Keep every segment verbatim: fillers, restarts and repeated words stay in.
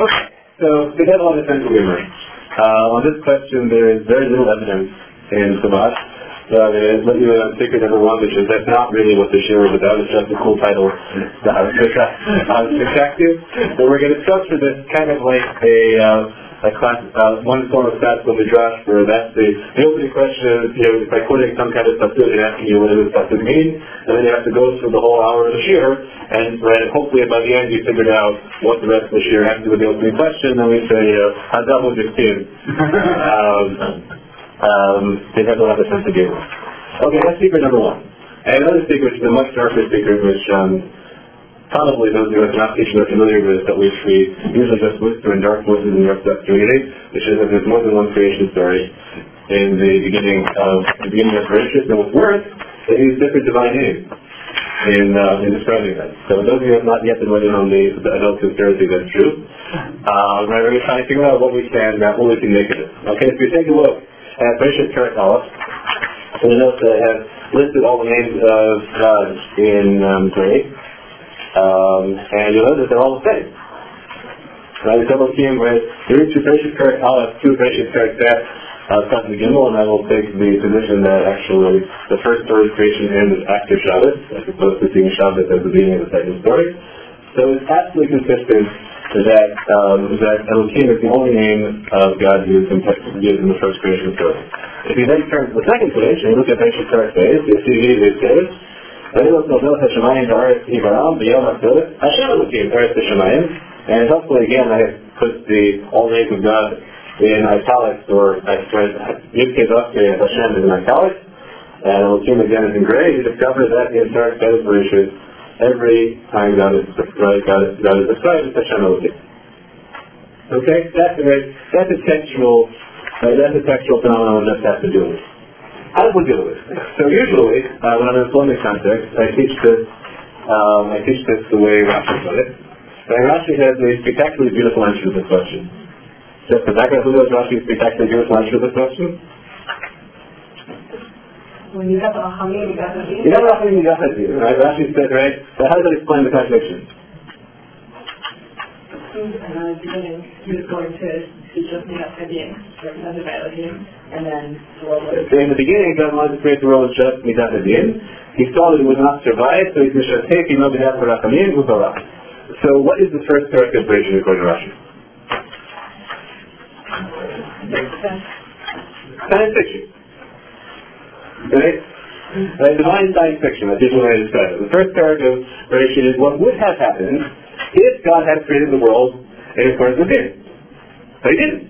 Okay, so we have a lot of sense of humor. Uh, on this question, there is very little evidence in Chumash. Uh, there is, let you know, secret number one, which is that's not really what the shir was about. It's just a cool title that I was attractive. So we're going to structure this kind of like a uh, a class, uh, one form of classical midrash, where that's the, the opening question is, you know, by quoting some kind of pasuk and asking you what does this pasuk mean, and then you have to go through the whole hour of the shir, and right, hopefully by the end you figured out what the rest of the shir has to do with the opening question, and we say, you know, Hazal Mujistin. um Um, they have a lot of sense of humor. Okay, that's secret number one. And another secret, which is a much darker secret, which um, probably those of you who are not teaching are familiar with, that which we usually just whisper in dark voices in the Orthodox community, which is that there's more than one creation story in the beginning of the beginning of creation. And what's worse, they use different divine names in uh, in describing that. So those of you who have not yet been waiting on the, the adult conspiracy, that's true. Uh, we're going to try to figure out what we can, uh, what we can make of it. Okay, so if you take a look at Bereshit Perek Aleph, so we note that I have listed all the names of God in um, Greek, um, and you'll notice they're all the same. Right, double team with three to Bereshit Perek Aleph, two Bereshit Perek Bet, uh, Sat the Gimel, and I will take the position that actually the first story of creation ends after Shabbos, as opposed to seeing Shabbos as the beginning of the second story. So it's absolutely consistent that um, that Elohim is the only name of God used in, used in the first creation story. If you then turn to the second creation, you look at Bereshit Perek Beis, you see it says, and hopefully again I have put the all names of God in italics, or I spread Yudke Vavke Hashem is in italics, and Elohim again is in gray. You discover that the entire Beis Bereshit, every time God is described, God is, God is described as Hashem Elohim. Okay, that's a that's a textual uh, that's a textual phenomenon that has to do with. How do we deal with it? So usually, uh, when I'm in a Islamic context, I teach this. Um, I teach this the way Rashi put it. And Rashi has a spectacularly beautiful answer to this question. Just the background, who knows Rashi's spectacularly beautiful answer to this question? When you have a Hamid, you got a You have a Hamid, you got a right? Rashi said, right? So how does that explain the contradiction? And at the beginning, he was going to teach us about Hadin, and then the world was... In the beginning, God wanted to create the world just Midat Hadin. He saw that it would not survive, so he said, "Take you know Midat Rachamim Ubarach." So what is the first Perek of Bereshit according to Rashi? Science fiction. Right? Right? Divine science fiction, that's usually what I describe it. The first Perek of Bereshit is what would have happened if God had created the world in accordance with Him. But He didn't.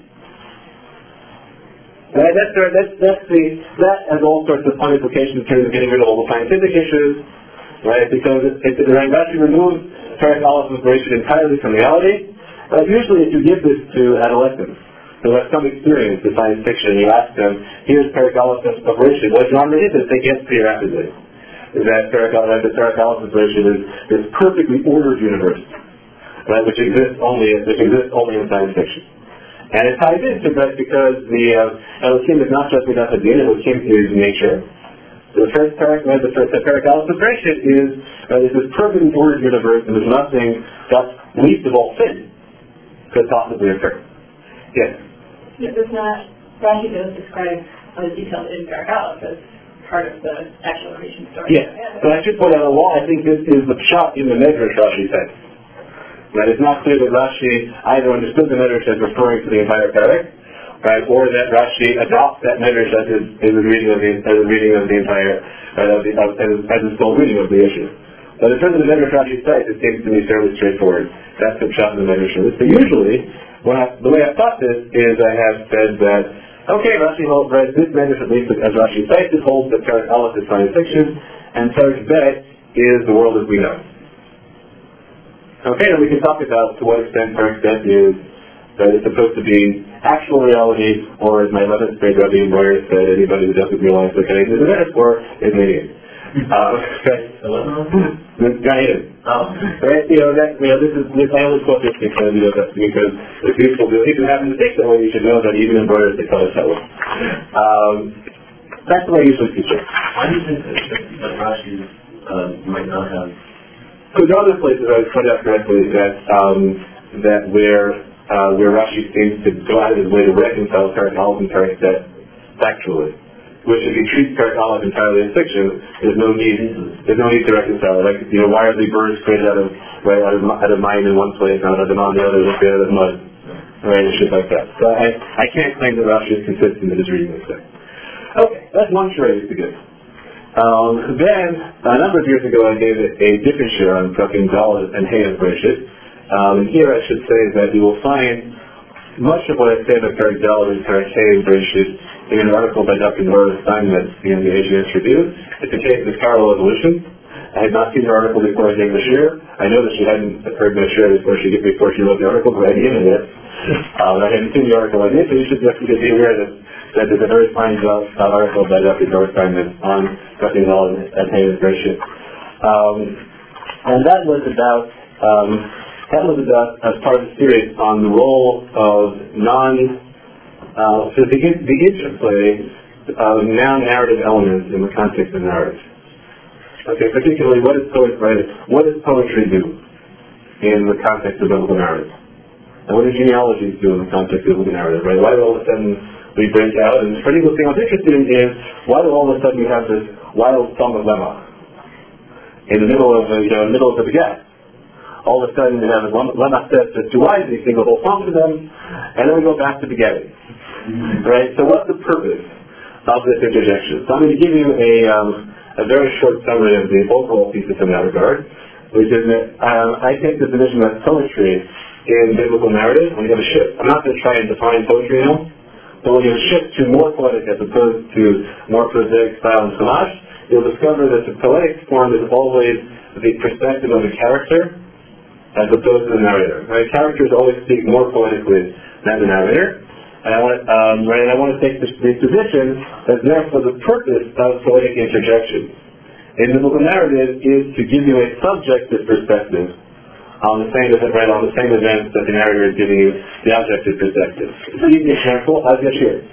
Right? That's, that's, that's the, that has all sorts of fun implications in terms of getting rid of all the scientific issues, right? Because it, it, right, Rashi removes Perek Aleph of Bereshit entirely from reality. But usually if you give this to adolescents who have some experience with science fiction, you ask them, here's Perek Aleph of Bereshit, what genre is it? They get pretty rapidly. Is that Perek Aleph, the Perek Aleph of Bereshit is this perfectly ordered universe, right, which exists only, which exists only in science fiction. And it ties into that because the uh, Elohim is not just Midat Hadin, Elohim is nature. So the first Perek, right, the first Perek Aleph of Bereshit is, uh, is this perfectly ordered universe, and there's nothing that, least of all sin, could possibly occur. Yes? It does not, Rashi does describe uh, the details in Perek Aleph as part of the actual creation story. Yes. So I should point out, well, I think this is the shot in the Medrash Rashi says. Right? It's not clear that Rashi either understood the Medrash as referring to the entire Perek, right, or that Rashi adopts that Medrash as his, as his reading of the as his reading of the entire right, of the, of, as, as his full reading of the issue. But in terms of the Medrash Rashi cites, it seems to me fairly straightforward. That's the shot in the Medrash. So usually, when I, the way I've taught this is I have said that, okay, Rashi holds, right, this Medrash, at least as Rashi cites it, holds that Perek Aleph is science fiction, and Perek Bet is the world as we know. Okay, and we can talk about to what extent Perek Bet is that it's supposed to be actual reality, or as my eleventh grade Rabbi Boyer said, anybody who doesn't realize that it is a metaphor is an idiot. Uh, okay. Oh. Right? You know, that, you know, this is, this, I only quote this because, you know, that's because if people do, if you happen to think that way, you should know that even in Boyer they call it that way. Um, that's the way I usually teach it. Why do you think that, that Rashi uh, might not have? So there are other places I would point out correctly that um, that where uh, where Rashi seems to go out of his way to reconcile Perek Aleph and Perek Bet factually. Which, if you treat Perek Aleph entirely as fiction, there's no need, there's no need to reconcile. Like, you know, why are the birds created out of, right, out of, out of mine in one place, not out of on the other, they're created out of mud, right, and shit like that. So I, I can't claim that Rashi is consistent in his reading this thing. Okay, that's one charade to give. Um, then, a number of years ago, I gave a, a different share on Prakim Dalet and Hey of Bereshit. Um, and here I should say that you will find much of what I say about Perek Dalet and Perek Hey of Bereshit in an article by Doctor Nora Steinmetz in the A G S Review. It's a case of chiral evolution. I had not seen the article before I gave the share. I know that she hadn't heard my share before she before she wrote the article, but I had given it. Um, I hadn't seen the article I did, so you should definitely be aware that, that there's a very fine uh, article by Doctor Nora Steinmetz on Prakim Dalet and Hey of Bereshit. Um, and that was about um, that was about as part of the series on the role of non Uh, so the, the interplay of noun-narrative elements in the context of narrative. Okay, particularly what is poetry, right? What does poetry do in the context of biblical narrative? And what do genealogies do in the context of biblical narrative, right? Why do all of a sudden we break out? And the particular thing I was interested in is why do all of a sudden we have this wild song of Lemma in the middle of the, you know, in the middle of the begat? All of a sudden we have Lemma says to two wives, we sing the whole song to them, and then we go back to begetting. Right? So what's the purpose of this interjection? So I'm going to give you a, um, a very short summary of the overall thesis in that regard, which is that um, I take the position that poetry in biblical narrative, when you have a shift, I'm not going to try and define poetry now, but when you shift to more poetic as opposed to more prosaic style and Chumash, you'll discover that the poetic form is always the perspective of the character as opposed to the narrator. Right? Characters always speak more poetically than the narrator. And I want, um, right, and I want to take this, this position that therefore the purpose of poetic interjection in biblical narrative is to give you a subjective perspective on the same event, right, on the same events that the narrator is giving you the objective perspective. So you can example as Yashir.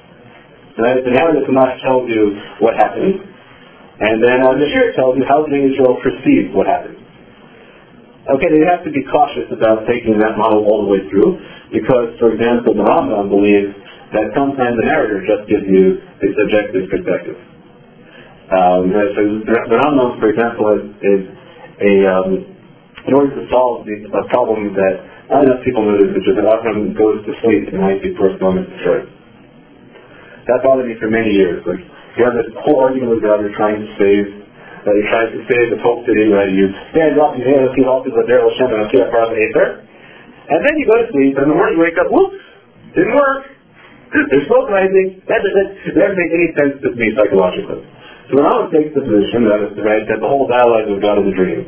Right? The narrative Chumash tells you what happened, and then as Yashir tells you how Israel perceived what happened. Okay, you have to be cautious about taking that model all the way through, because, for example, the Rambam believes that sometimes the narrator just gives you a subjective perspective. Um, so the Rambam, for example, is, is a, um, in order to solve the, a problem that not enough people know this, which is that Abraham goes to sleep the night before Sodom is destroyed. That bothered me for many years. Like, you have this whole argument with God you're trying to save. Uh, he tries to save the whole city, right? You stand up, you hear the feet off to the Darrell Shem and Akira Parab Aether. And then you go to sleep, and in the morning you wake up, whoops, didn't work. There's smoke rising. That doesn't, that doesn't make any sense to me psychologically. So the Rambam takes the position that is right, that the whole dialogue with God is a dream.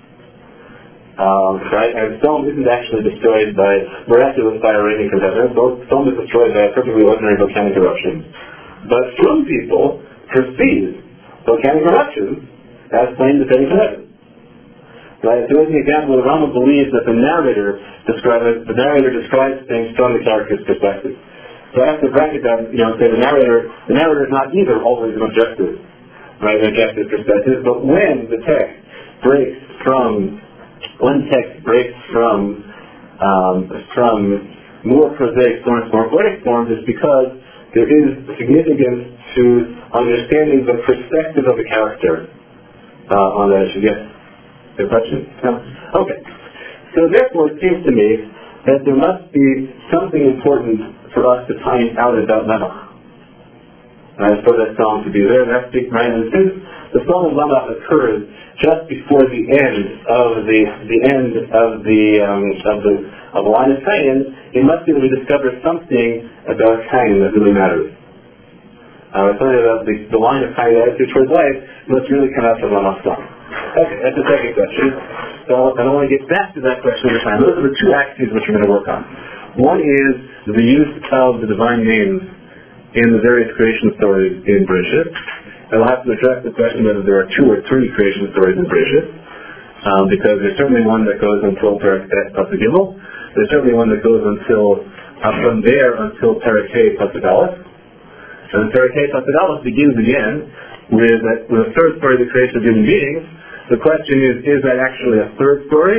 Um, right? And Sodom isn't actually destroyed by miraculous fire raining from heaven. Sodom is destroyed by a perfectly ordinary volcanic eruption. But some people perceive volcanic eruptions as plain descending from heaven. Right? So as an example, the Rambam believes that the narrator describes the narrator describes things from the character's perspective. So I have to bracket that, you know, say the narrator the narrator is not either always an objective, right, an objective perspective, but when the text breaks from when text breaks from um, from more prosaic forms, more poetic forms, is because there is significance to understanding the perspective of the character. Uh, on that issue, yes? Your question? No? Okay. So therefore, it seems to me that there must be something important for us to find out about Lemach. Right, for that song to be there, that's big, right? And since the song of Lemach occurs just before the end of the the end of the um, of the of the line of Cain, it must be that we discover something about Cain that really matters. Uh, something about the, the line of Cain's attitude towards life must really come out from Lemach's song. Okay, that's the second question. So I want to get back to that question over time. Those are the two axes which we're going to work on. One is the use of the divine names in the various creation stories in Bereshit. And we'll have to address the question whether there are two or three creation stories in Bereshit. Um, because there's certainly one that goes until Perek Bet Pasuk Gimel. There's certainly one that goes until, uh, from there until Perek Hey Pasuk Aleph. And Perek Hey Pasuk Aleph begins again with a, with a third story of the creation of human beings. The question is, is that actually a third story,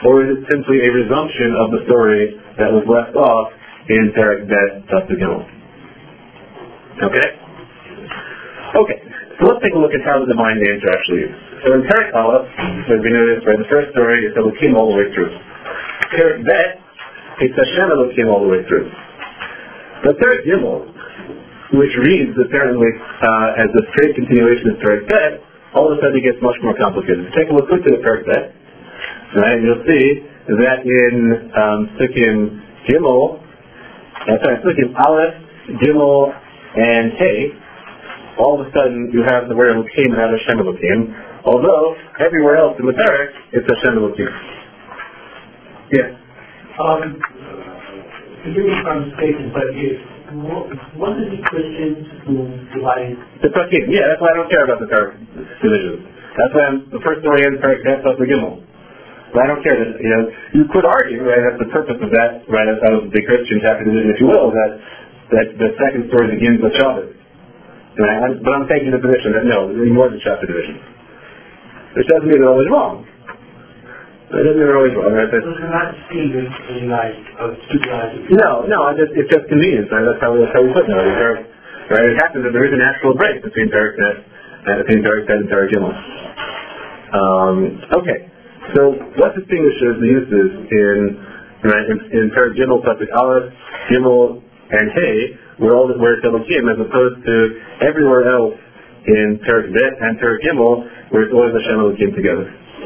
or is it simply a resumption of the story that was left off in Perek Bet Pasuk Gimel? Okay? Okay, so let's take a look at how the divine names are actually used. So in Perek Aleph, as we noticed, right, the first story is Elokim all the way through. Perek Bet, it's Hashem Elokim all the way through. The Perek Gimel, which reads apparently uh, as a straight continuation of Perek Bet, all of a sudden it gets much more complicated. Take a look quickly at Perek Bet, right, and you'll see that in um, Sukkim Gimel, uh, sorry, Sukkim Aleph, Gimel, and Hey, all of a sudden you have the word Elokim and not Hashem Elokim, although everywhere else in the Perek it's Hashem Elokim. Yes? Um, forgive me if I'm mistaken, but if What is the Christians who divide? The Prakim, yeah, that's why I don't care about the Perek divisions. That's why I'm, the first story ends Perek Bet Pasuk Gimel. But I don't care that, you know, you could argue, right, that's the purpose of that, right, of the Christian chapter division, if you will, that, that the second story begins with Shabbos. Right? I'm, but I'm taking the position that no, there's more than chapter division. Which doesn't mean they're always wrong. It doesn't mean they're always wrong, right? Those are not distinguished in like, of two guys. No, no, I just, it's just convenience, right? That's how we, that's how we put it. Right? Right? It happens that there is an actual break between Perek Bet and between Perek Bet and Perek Gimel. Um, okay, so what distinguishes the uses in, right, in, in Perek Gimel, Pasuk Aleph, Gimel, and Hey, where all where it's Elokim, as opposed to everywhere else in Perek Bet and Perek Gimel, where it's always Hashem Elokim together.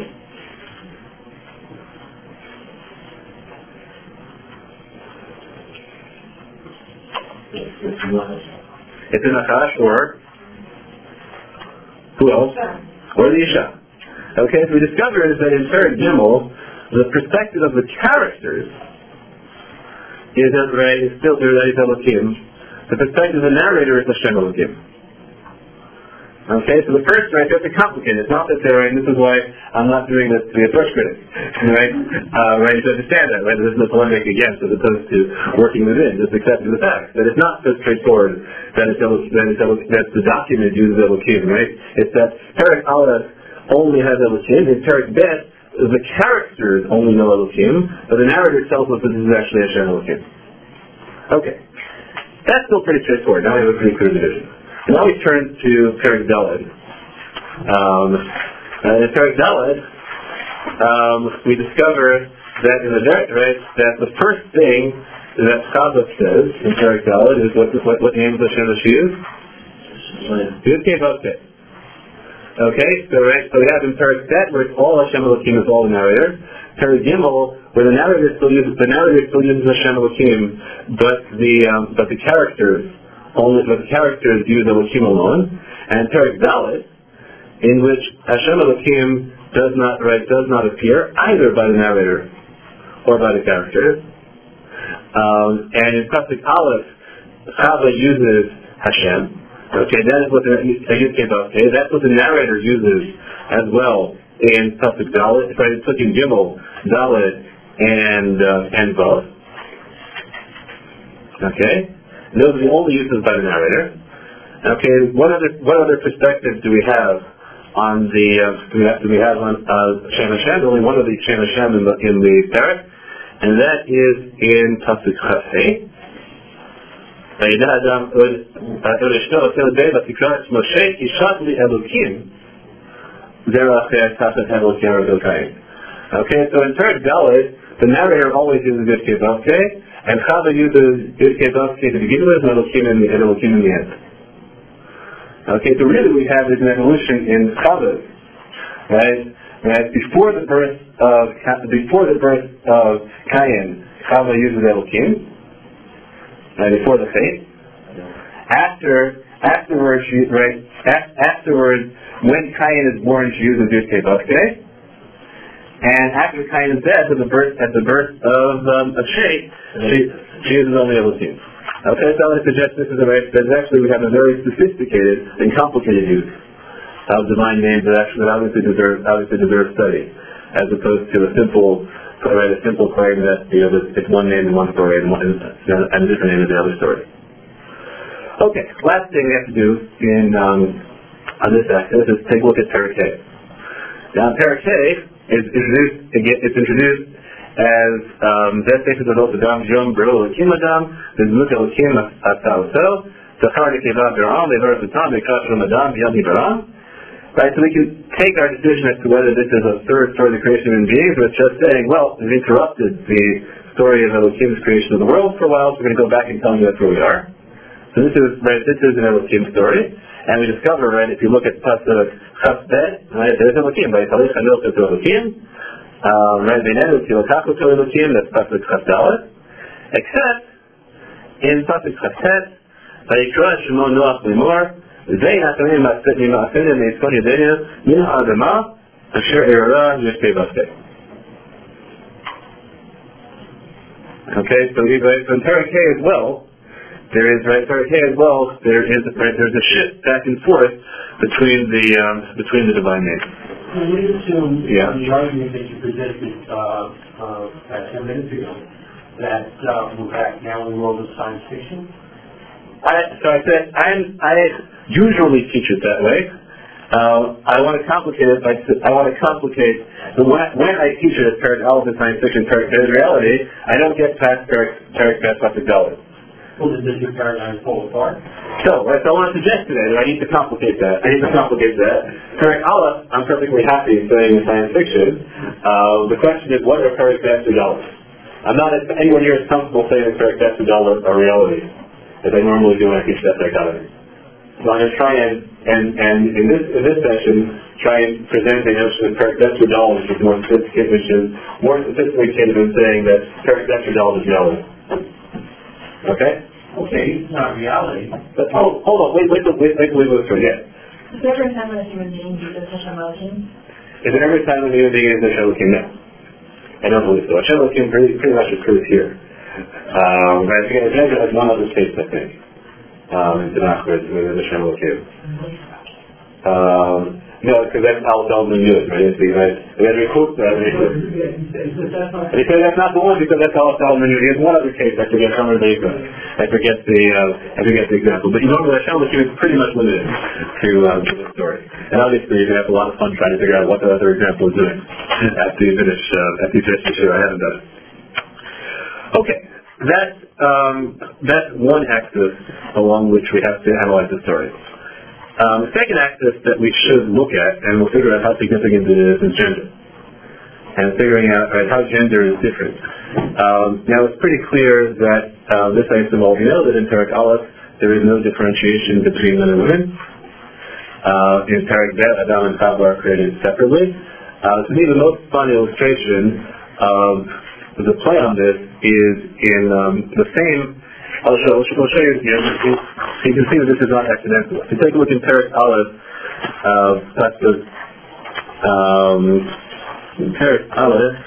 It's in Nachash, or who else? Or the Isha. Okay, so we discover is that in Perek Gimel, the perspective of the characters is that right is still there is Elokim. The perspective of the narrator is Hashem Elokim. Okay, so the first, right, that's complicated. It's not that they're, and this is why I'm not doing this to be a first critic, right? Uh, right, to understand that, right? This is a polemic against, as opposed to working within, just accepting the fact that it's not so straightforward that it's, that it's that the document uses Elokim, right? It's that Perek Aleph only has Elokim, and Perek Bet, the characters only know Elokim, but the narrator tells us that this is actually Hashem Elokim. Okay, that's still pretty straightforward. Now we have a pretty clear division. Now we turn to Perek Daled. Um, and in Perek Daled, um, we discover that in the right, that the first thing that Chava says in Perek Daled is what, what, what name of Hashem does she use? Yud-Kei Vav-Kei. Okay, so right, so we have in Perek Bet where it's all Hashem Elokim is all the narrator. Perek Gimel, where the narrator still uses the narrator still uses Hashem Elokim, but the um, but the characters only but the characters use Elokim alone, and Perek Daled, in which Hashem Elokim does not right does not appear either by the narrator or by the characters. Um, and in Pasuk Aleph, Chava uses Hashem. Okay, that is what the okay, that's what the narrator uses as well in Pasuk Daled, right? It's Sukkim Gimel, Daled, and uh, and Vav. Okay. Those are the only uses by the narrator. Okay, what other what other perspectives do we have on the uh, do, we have, do we have on uh, Shem Hashem? Only one of the Shem Hashem in the in the Perek, and that is in Pasuk Chafei. Okay, so in Perek Daled, the narrator always uses Yud-Kei Vav-Kei, and Chava uses Yud-Kei Vav-Kei to begin with, and Elokim in the, and Elokim in the end. Okay, so really we have is an evolution in Chava, right? Right? Before the birth of before the birth of Cain, Chava uses Elokim, right? Before the faith. After afterwards, she, right? Afterwards, when Cain is born, she uses Yud-Kei Vav-Kei. And after Cain is dead, at the birth at the birth of um, of Shem, she she uses only Elokim. Okay, so I would suggest this is a right. That actually we have a very sophisticated and complicated use of divine names that actually that obviously deserve obviously deserve study, as opposed to a simple right, a simple claim that you know it's one name in one story and, one, and a different name in the other story. Okay, last thing we have to do in um, on this axis is take a look at Perek Hey. Now, Perek Hey, It's introduced, it's introduced as Zeh Sefer Todot Adam Yom B'ro Elokim Adam V'Zmut Elokim Asa Oso Zachar Nekeva B'Ram V'Varas Adam V'Kash Shalom Adam V'Yam Hibaram. Right, so we can take our decision as to whether this is a third story of the creation of human beings, or it's just saying, well, we've interrupted the story of Elohim's creation of the world for a while, so we're going to go back and tell you that's where we are. So this is, right, this is an Elohim story, and we discover, right, if you look at Pasuk Chasbet, right, there's Elohim, right, Talech Hanil to Elohim, right, V'nenu Tilakaku to Elohim, that's Pasuk Chasdalet, except in Pasuk Chasbet, Vayikra Shemo Noach Limor, זי נתנים ממעשינו מעצות ידינו מן האדמה אשר עררה ישתי ועשתי. Okay, so we right from Parak as well. There is right Parak as well. There is right, there's a shift back and forth between the um, between the divine names. Can we assume yeah. the argument that you presented uh, uh, ten minutes ago that uh, we're back now in the world of science fiction? I, so I said, I'm, I usually teach it that way. Uh, I want to complicate it by, I want to complicate, when, when I teach it as Parak Aleph in science fiction, Parak Bet in reality, I don't get past Parak Bet Pasuk Dalet. Well, then does your paradigm fall apart? So, right, so I want to suggest today that I need to complicate that. I need to complicate that. Parak Aleph, I'm perfectly happy saying in science fiction. Uh, the question is, what are Parak Bet and Dalet? I'm not anywhere near as comfortable saying Parak Bet and Dalet are reality as I normally do when I teach that dichotomy. So I'm going to try and, and, and in this in this session, try and present a notion of Parak Bet and Dalet, which is more sophisticated, which is more sophisticated than saying that Parak Bet and Dalet is reality. Okay? Okay, it's not reality. But hold, hold on, wait, wait, wait, wait, wait, wait, forget. Is there ever a time when a human being uses Hashem Elohim? Is it every time when a human being uses Hashem Elohim? No. I don't believe so. Hashem Elohim pretty, pretty much occurs here. Um, but I think Agenda has one other case, I think. Um, in Tanakh with Hashem Elohim. Um, no, because that's Al Dalman Yud, right? It's the, right? We had to recruit that. And he said that's not the one because that's Al Dalman Yud. He has one other case, I forget how many I forget the, uh, I forget the example. But you know, Hashem Elohim is pretty much limited to, um, to the story. And obviously you're going to have a lot of fun trying to figure out what the other example is doing after you finish, uh, after you finish the show. I haven't done it. Okay. That's, um, that's one axis along which we have to analyze the story. Um, the second axis that we should look at, and we'll figure out how significant it is, is gender. And figuring out right, how gender is different. Um, now it's pretty clear that uh, this I assume all of you know that in Parak Aleph there is no differentiation between men and women. Uh, in Parak Bet, Adam and Chava are created separately. Uh, to me the most fun illustration of the play on this is in um, the same. I'll show, I'll show you here. You can see that this is not accidental. If you take a look in Parak Aleph, uh, that's the um, Parak Aleph.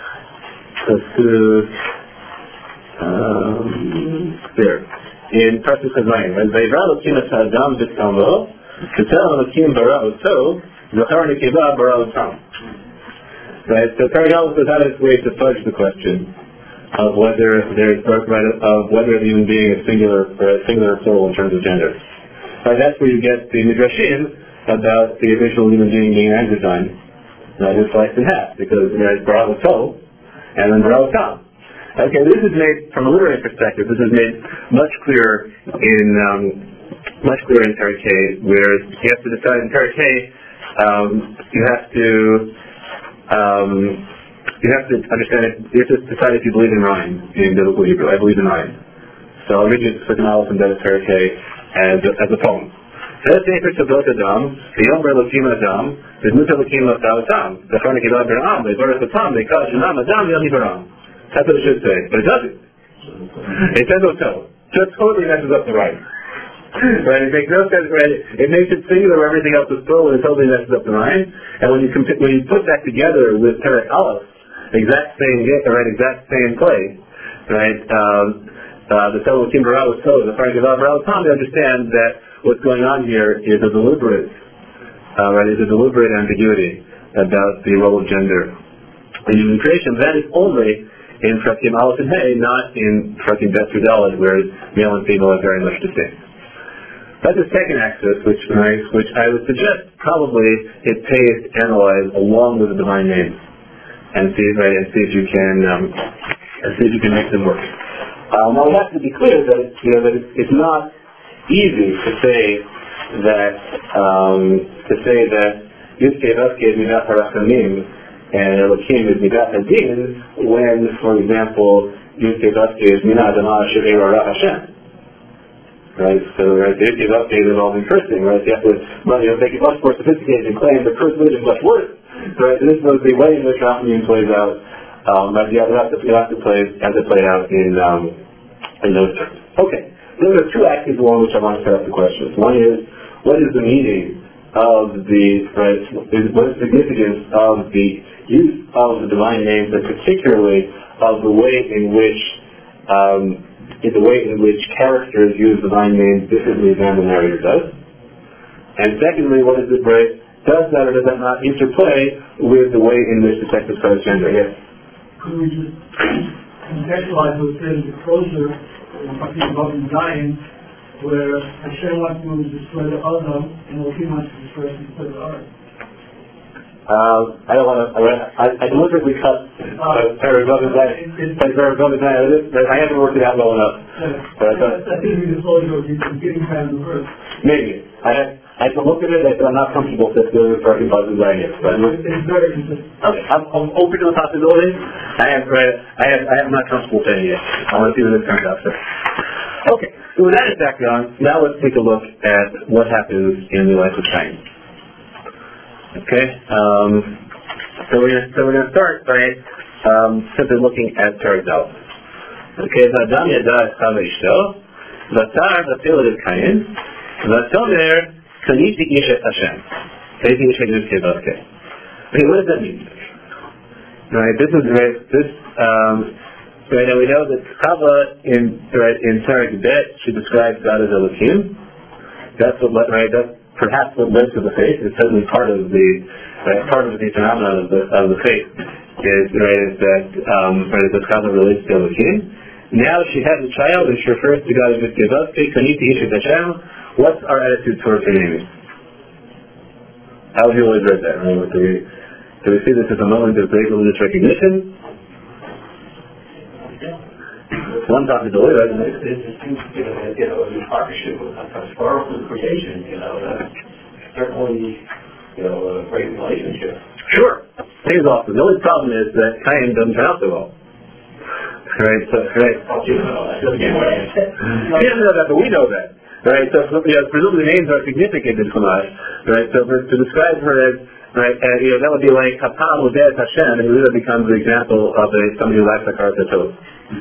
Um, there in Pasuk Chazayim, when Vayivra Elokim et Adam v'Tzamo, V'Tel Elokim bara oto, Zachar Nekeva bara otam. Right, so Parak Aleph is out of its way to fudge the question of whether there's birthright of whether the human being is singular or singular or plural in terms of gender. Right, that's where you get the midrashim about the original human being being Einstein, not just sliced in half, because there's bara oto and then bara otam. Okay, this is made from a literary perspective. This is made much clearer in um, much clearer in Parak K, where you have to decide in Parak K, um, you have to. Um, You have to understand it. You have to decide if you believe in Ryan in biblical Hebrew. I believe in Ryan. So I'll read you the second Aleph and then Parak K as a, as a poem. Zeh Sefer Todot Adam, V'yom Elokim Adam, V'dmut Elokim Adam, Zachar Nekeva B'Ram, V'varas Adam, V'kash Shalom Adam, V'yam Hibaram. That's what it should say, but it doesn't. It says Oto. So it totally messes up the Ryan. Right? It makes no sense. Right? It makes it singular. Everything else is plural, and it totally messes up the Ryan. And when you comp- when you put that together with Parak Aleph, exact same right, exact same play, right? Um, uh, the fellow Kim Barao was told, the Frank of Barao Tom to understand that what's going on here is a deliberate, uh, right? Is a deliberate ambiguity about the role of gender in human creation. That is only in Prakim Aleph and Hey, not in Prakim Bet through Dalet, where male and female are very much distinct. That's the second axis, which I, which I would suggest probably it pays to analyze along with the divine names. and see, right, and see if you can, um, and see if you can make them work. Um, now we have to be clear that it's, you know, that it's, it's not easy to say that, um, to say that Yudke Vaske is Midat HaRachamim and Elokim is Midat HaDin when, for example, Yudke Vaske is Midat Adamah Asher Eirah Hashem. Right, so right, the Yudke Vaske is involving cursing, right? You have to, well, you know, make it much more sophisticated and claim the curse word is much worse. Right, this was the way in which Rachamim plays out. Um, but you have to, you have to play, have to play out in, um, in those terms. Okay, those are two axes along which I want to set up the questions. One is, what is the meaning of the, right, is, what is the significance of the use of the divine names, and particularly of the way in which, um, in the way in which characters use divine names differently than the narrator does? And secondly, what is it, right, does that or does that not interplay with the way in which the text describes gender? Yes? Could we just contextualize what's in the closure, talking about in Zion, where Hashem wants to destroy the Adam, and Elohim wants to destroy the Ark? Uh, I don't want to, I, I deliberately cut uh, paragraph of that, paragraph of that, I haven't worked it out well enough. But I, I, I think we just told you you're getting kind of the verse. Maybe. I have, I have to look at it, I said I'm not comfortable with this talking about the Zion. But it's very consistent. Okay, I'm, I'm open to the possibility. I have, right, I have, I am not comfortable saying it yet. I want to see what this turns out. So. Okay, so with that as background, now let's take a look at what happens in the life of Cain. Okay, um, so we're gonna, so we're going to start by um, simply looking at Paradal. Okay, Adam Yada Chava Ishto, Vatar Vatil Ev Cain, Vatomer Kaniti Ishet Hashem. Kaniti Ishet Hashem. Okay, what does that mean? Right, this is right. This um, right now we know that Chava in right in Tarek Bet she describes God as Elohim. That's what right. That's perhaps what led to the faith. It's certainly part of the right, part of the phenomenon of the of the faith is right is that um, right that Chava relates to Elohim. Now she has a child and she refers to God as Mitzvah. Kaniti Ishet Hashem. What's our attitude towards her naming? How have you always read that? Right? Do we, do we see this as a moment of great religious recognition? One possibility, right? It's, it's, you know, you know, in partnership with historical creation, you know, that's certainly, you know, a great relationship. Sure. Pays off. The only problem is that Cain doesn't turn out so well. Right, so, right. You know, he doesn't know that, but we know that. Right, so you know, presumably names are significant in Chumash. Right, so for, to describe her as, right, uh, you know, that would be like Hapam Udet Hashem, and it really becomes the example of a, somebody who lacks a Karatotov.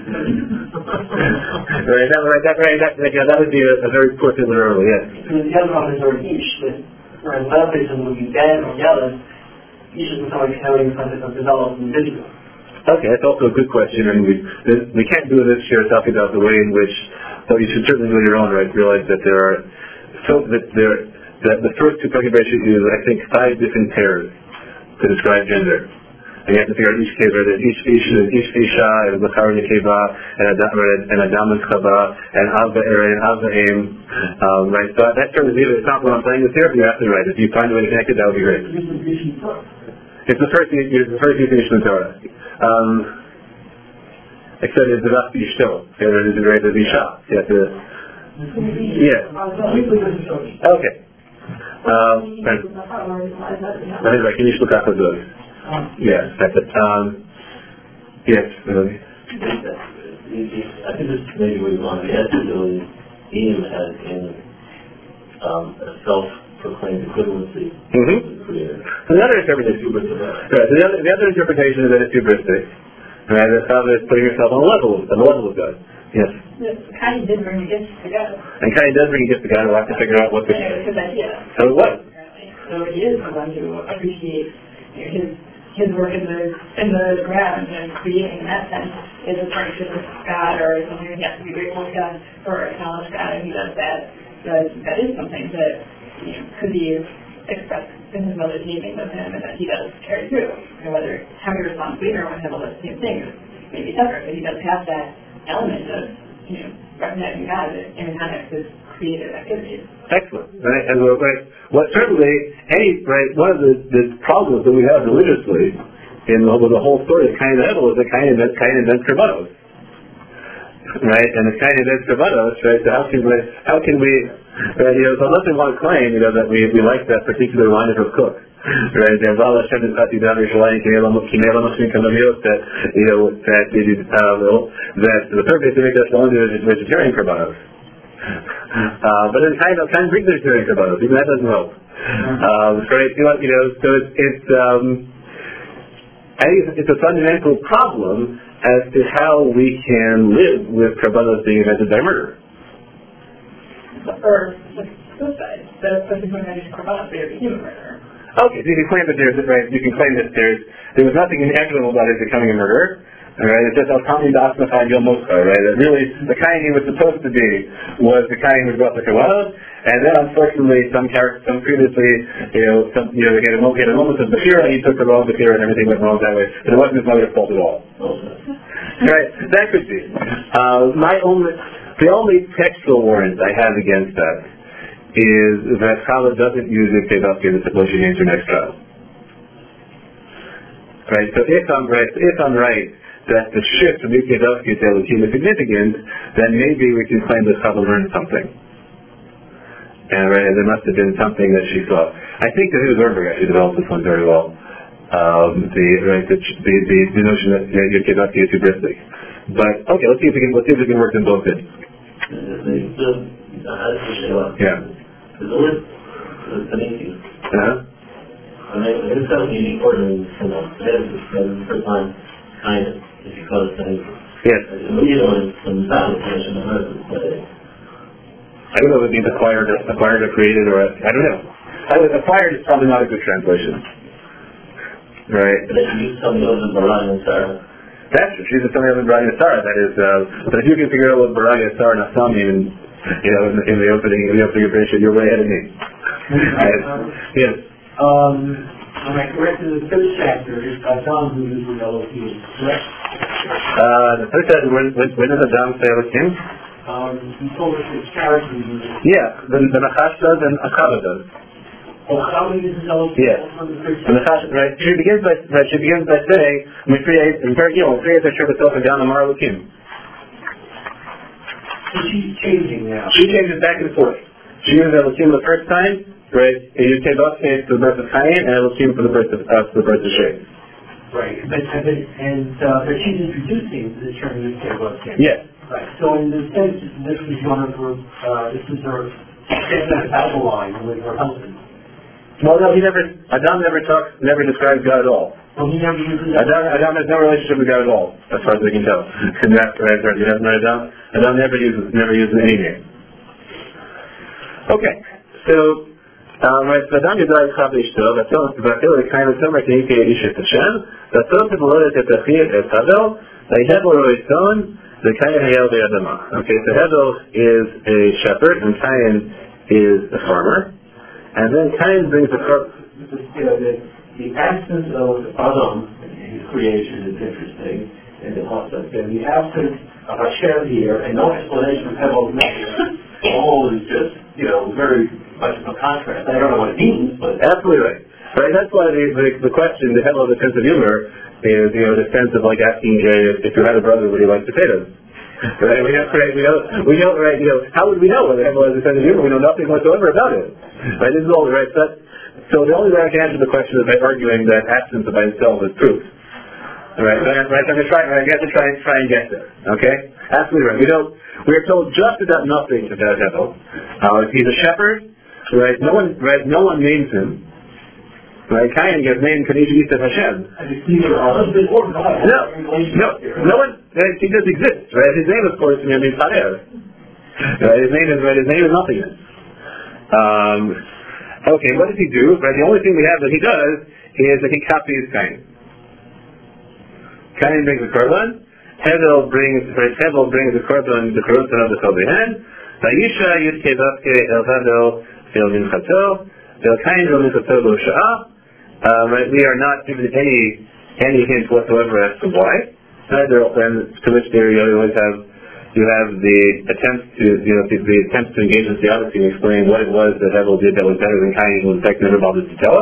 Right, that, right, that, right, that, that, yeah, that would be a, a very poor thing early, yes. The other one is already Ish, but whereas baptism would be Dan or Yellow, Ish is becoming carrying something of developed and digital. Okay, that's also a good question, and we we can't do this here talking about the way in which, well, you should certainly do your own, right? Realize that there are, so that there, that the first two calculations use, I think, five different pairs to describe gender. And you have to figure out each case, right? There's each each each isha, and Bakar Nekeva, and Adam and Adam and Chava, and Avva and Avva Aim, um, right? So that term is either, it's not what I'm playing with here, but you're absolutely right. If you find a way to connect it, that would be great. It's the first it's the first definition of Torah. Um, except it's about the Ishto. The other is the right of Isha. You have to, yeah. Okay. Um, right. Right, can you look at those? Yes, that's it. Um, yes, really. I think this maybe we want to add to the theme as in um, a self-proclaimed equivalency mm-hmm. with the Creator. So the other interpretation, right, so the other, the other interpretation is that it's hubristic. Right, that Chava is putting herself on a level, on a level of God. Yes. Cain did bring a gift to God. And Cain does bring a gift to God. We'll have to figure out what the. Yeah, because that, yeah. So it was. So he is the one to appreciate you know, his his work in the in the ground and creating in that sense is a partnership with God or something that he has to be grateful to God or acknowledge God, and he does that. So that is something that you know, could be expressed in his mother's naming of him, and that he does carry through. And whether how he responds later when he has all the same things may be separate, but he does have that element of you know recognizing God in the context of creative activities. Excellent. Right, and right. Well, certainly, any right. One of the, the problems that we have religiously in the, the whole story of Cain and Hevel is that Cain invents, Cain invents Karbanos. Right, and it's kind of invents Karbanos, right, so how can we, how can we, right, you know, so unless we want to claim, you know, that we, we like that particular line of cook, right, that, that, you know, that, uh, that the purpose to make us only do is vegetarian Karbanos. Uh, but it's kind of, kind of brings vegetarian Karbanos, even that doesn't help. Um, right, you know, you know, so it's, it's, um, I think it's a fundamental problem as to how we can live with Karbanos being invented by murder. Or like suicide. That's something when I use Karbanos, they are human murder. Okay, so you can claim that there's right, you can claim that there's there was nothing inevitable about it becoming a murderer. Alright, it's just Al-Kamni Dasmachad Yom Moscha, right? That really the kind he was supposed to be was the kind who brought the Karbanos, and then unfortunately some character some previously, you know, some you know, he had a moment, he had a moment of Bechira and he took the wrong Bechira and everything went wrong that way. But it wasn't his mother's fault at all. Right, that could be. Uh, my only the only textual warrant I have against that is that Chala doesn't use it Tevavke to suppose she names her next child. Right, so if I'm right if I'm right that the shift from Yudkevavke to Elohim is significant, then maybe we can claim that Chala learned something. And right, there must have been something that she saw. I think that Hughes Orberg actually developed this one very well. Um, the right the the, the, the notion that you know, Yudkevavke is too bristly. But okay, let's see if we can let's see if we can work them both in. Yeah. The word is Phoenician. Uh-huh. I mean, it's so unique ordering, you know, that is the first time, kind of, if you call it Phoenician. Yes. You know, it's some battle position of husband, but I don't know if it means acquired, acquired or created, or I don't know. I would, acquired is probably not a good translation. Right. But if you tell me it was Barani and Sarah. That's true. She's a something other than Barani and Sarah. That is, uh, but if you can figure out what Barani and Sarah and Assam mean, you know, in, in the opening, in the opening appreciation, you're way ahead of me. Right. Yes. Um, am I correct in the third chapter, it's Adam who is with Elohim, correct? Uh, the third chapter, when, when, when does Adam say Elohim? Um, you told us it's characters. Yeah, the, the Nachash does and Achava does. Oh, how many is Elohim? Yes. And the Nachash, right, she begins by, right, she begins by saying, Mifriyah, in very, you know, Mifriyah Asher B'Sof and down Amar Elohim. So she's changing now. She changes back and forth. She uses Elohim the first time, right? And you take off to the birth of Cain, and Elohim for the birth of uh, for the birth of Shem. Right, but but and uh, but she's introducing the term Yudkevavke. Yes. Right. So in the sense, this is one of her. Uh, this is her. It's a battle line with her husband. Well, no, he never. Adam never talks, never describes God at all. Well, he never uses. Adam, Adam has no relationship with God at all, as far as we can tell. And that's right. Right. You have no Adam. Adam never uses, never uses any name. Okay. So. Right, so Adam Yudai Chav Ishto, Vatil L'Kain L'Tomer K'Ike Yishet Hashem, Vatil T'Molodet Et Achiyet Et Havel, V'Hevel Roitzon, L'Kain Hayel Ve'Adama. Okay, so Hevel is a shepherd, and Cain is a farmer, and then Cain brings the crop. You know, the, the absence of Adam in his creation is interesting, and the, and the absence of Hashem here, and no explanation of Hevel's name, all is just, you know, very much of a contrast. I don't know what it means, but... Absolutely right. Right, that's why the, the, the question, the Hevel of the sense of humor, is, you know, the sense of like asking Jay, if you had a brother, would you like potatoes? Right, we know, right, we know, we know, right, you know, how would we know whether Hevel has a sense of humor? We know nothing whatsoever about it. Right, this is all, right, so, so the only way I can answer the question is by arguing that absence by itself is proof. Right, so, right, so I'm going to try, right, I have to try, try and get there, okay? Absolutely right. We don't, we are told just about nothing about Hevel. Uh, he's a shepherd, right, no one, right, no one names him. Right, Cain gets named Kadesh Yisrael Hashem. No, no, no one, right, he just exists, right? His name, of course, means Parer. Right, his name is, right, his name is nothingness. Um, okay, what does he do? Right, the only thing we have that he does is that he copies Cain. Cain brings the korban. Hevel brings, right, Hevel brings the korban, the korban of the Kohen. Vayisha Yudkevavke El Hevel El Minchato El Cain El Minchato Lo Sha'ah. Right, we are not given any any hint whatsoever as to why. Right, there, and to which there you always have you have the attempt to you know the, the attempt to engage in theodicy and explain what it was that Hevel did that was better than Cain, who in fact never bothered to tell us.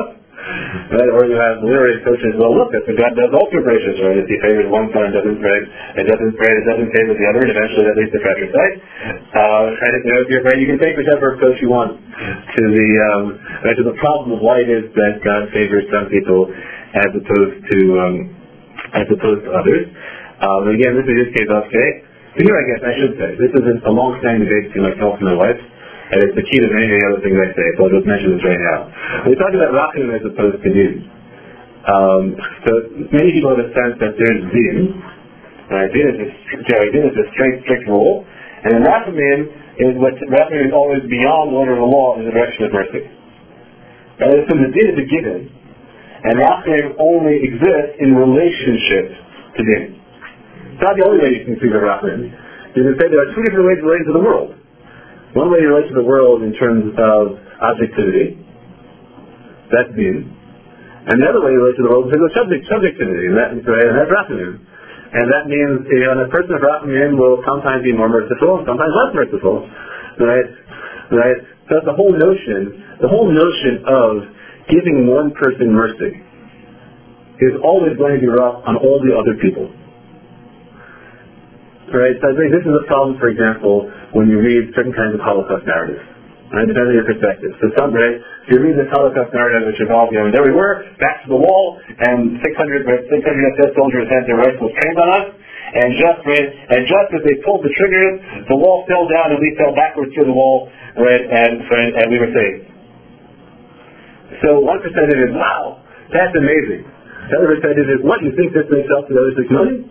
Right? Or you have literary approaches, well look, if God does alter gracious, right? If he favors one son and doesn't right, it doesn't right, it doesn't favor the other, and eventually that leads to fratricide. Uh and you know, if you're right, you can take whichever approach you want to the um right, to the problem of why it is that God favors some people as opposed to um as opposed to others. Um again, this is just case off today. So here I guess I should say, this is a long standing debate between myself and my wife. And it's the key to many, many other things I say, so I'll just mention this right now. We talk about Rachamim as opposed to Din. Um, so many people have a sense that there's Din. Right? Din is a, Din is a straight, strict rule. And then Rachamim is what Rachamim is always beyond the order of the law in the direction of mercy. Right? So the Din is a given. And Rachamim only exists in relationship to Din. It's not the only way you can think of Rachamim. You can say there are two different ways to relate to the world. One way you relate to the world in terms of objectivity, that's Din. And the other way you relate to the world in terms of subject, subjectivity, and, that, right, and that's Rachamim. And that means, you know, a person of Rachamim will sometimes be more merciful and sometimes less merciful. Right? Right? So the whole notion, the whole notion of giving one person mercy is always going to be rough on all the other people. Right? So I think this is a problem, for example, when you read certain kinds of Holocaust narratives. Right? Depending on your perspective. So some, right, if you read this Holocaust narrative which involved, you know, there we were, back to the wall, and six hundred, six hundred S S soldiers had their rifles trained on us, and just, right, and just as they pulled the triggers, the wall fell down and we fell backwards through the wall, right, and, right, and we were saved. So one percentage is, wow, that's amazing. The other percentage is, what, you think this makes up to the other six million?